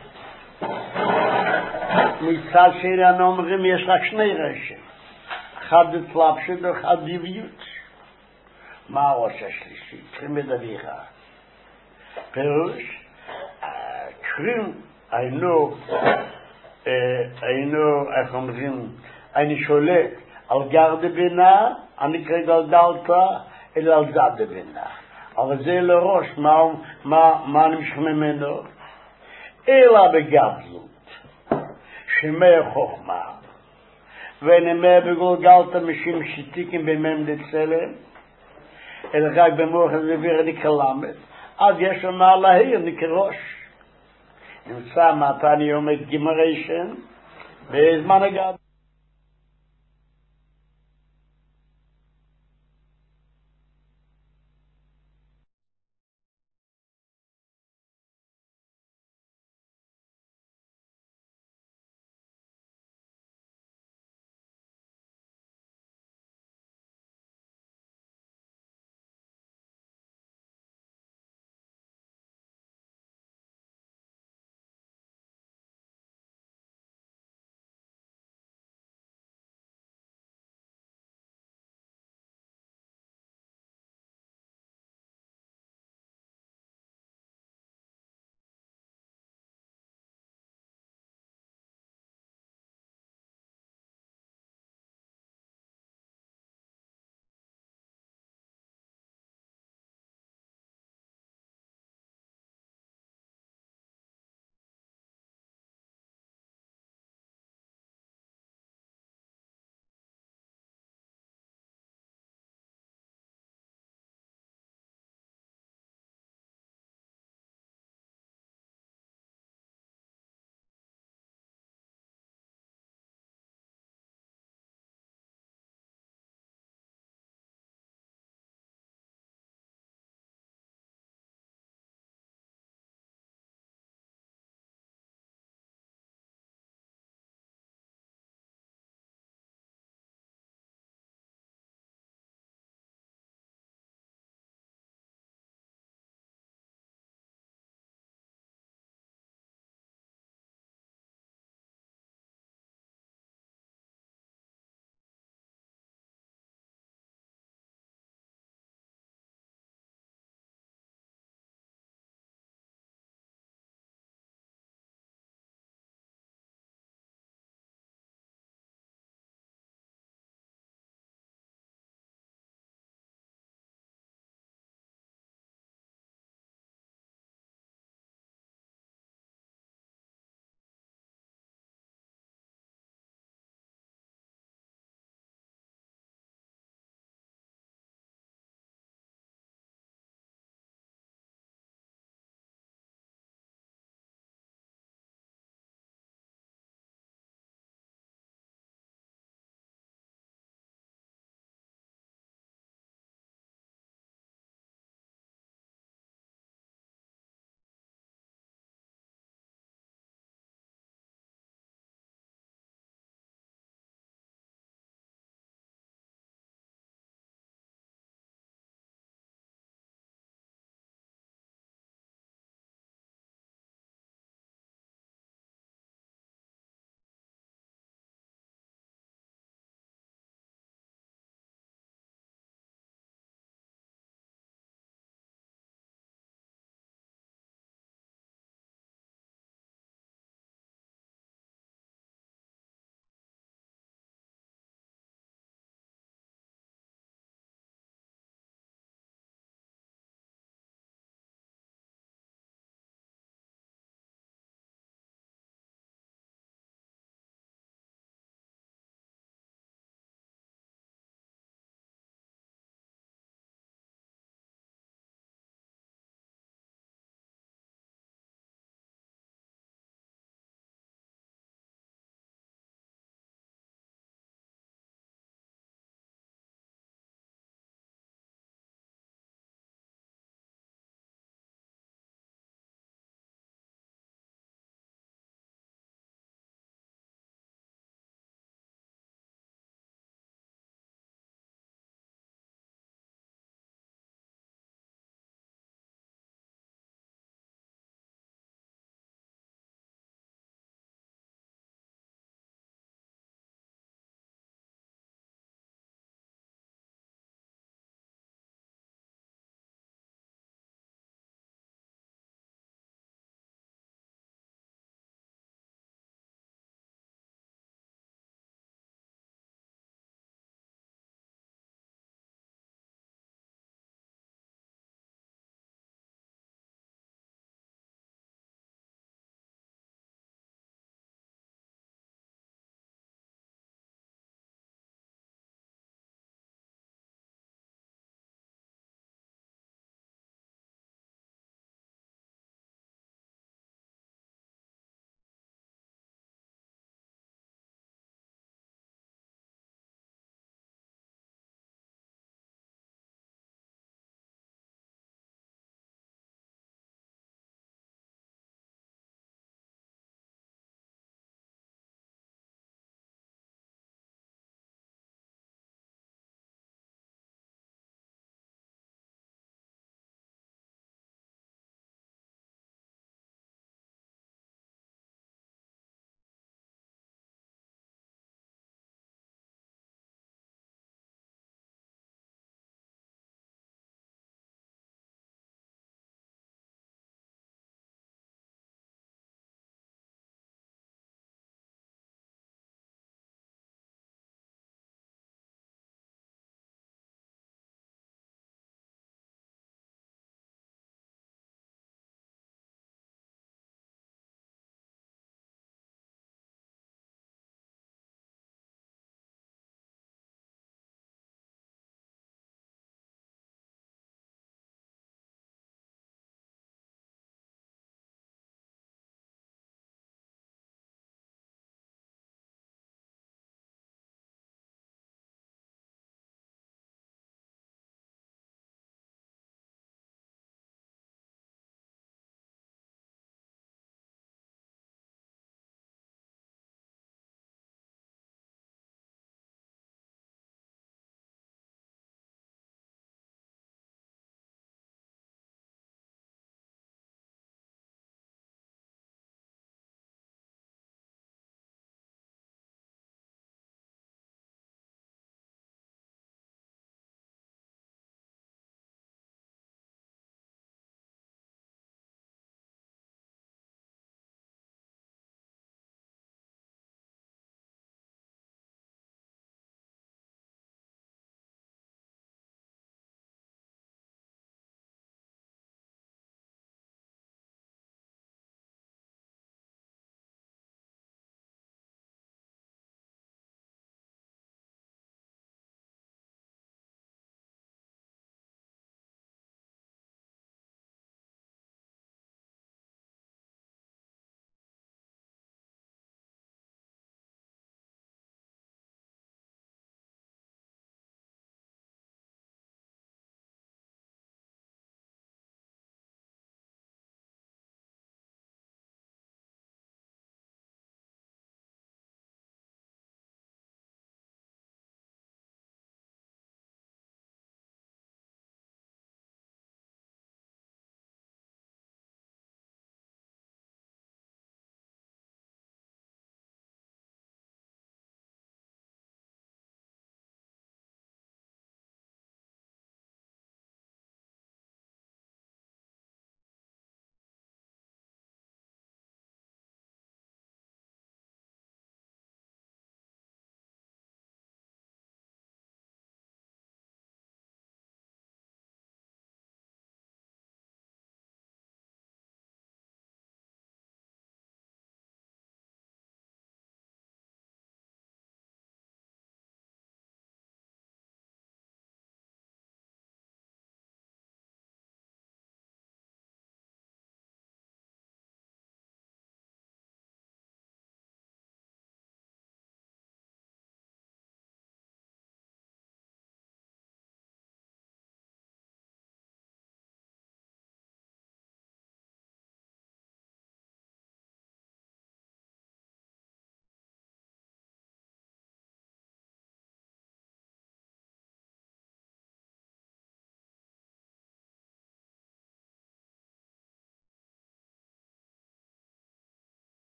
A: מצד שני אנו אומרים יש רק שני רשם, אחד התלבשות ואחד דביות. מה הראש השלישי? חמד אווירה. פירוש, קרים איך אומרים, אני שולט על גרד בינה, אני קרא גלגלתה, אלא על זד בינה. אבל זה לא ראש, מה נמשך ממנו? אלא בגדלות. שמי חוכמה, ונמי בגולגלתה משום שתיקים במם דצלם, אלא רק במוח הדביר נקלמת, אז יש לו מה להעיר נקראש. נמצא מתני עומד גמרשן, בזמן הגד.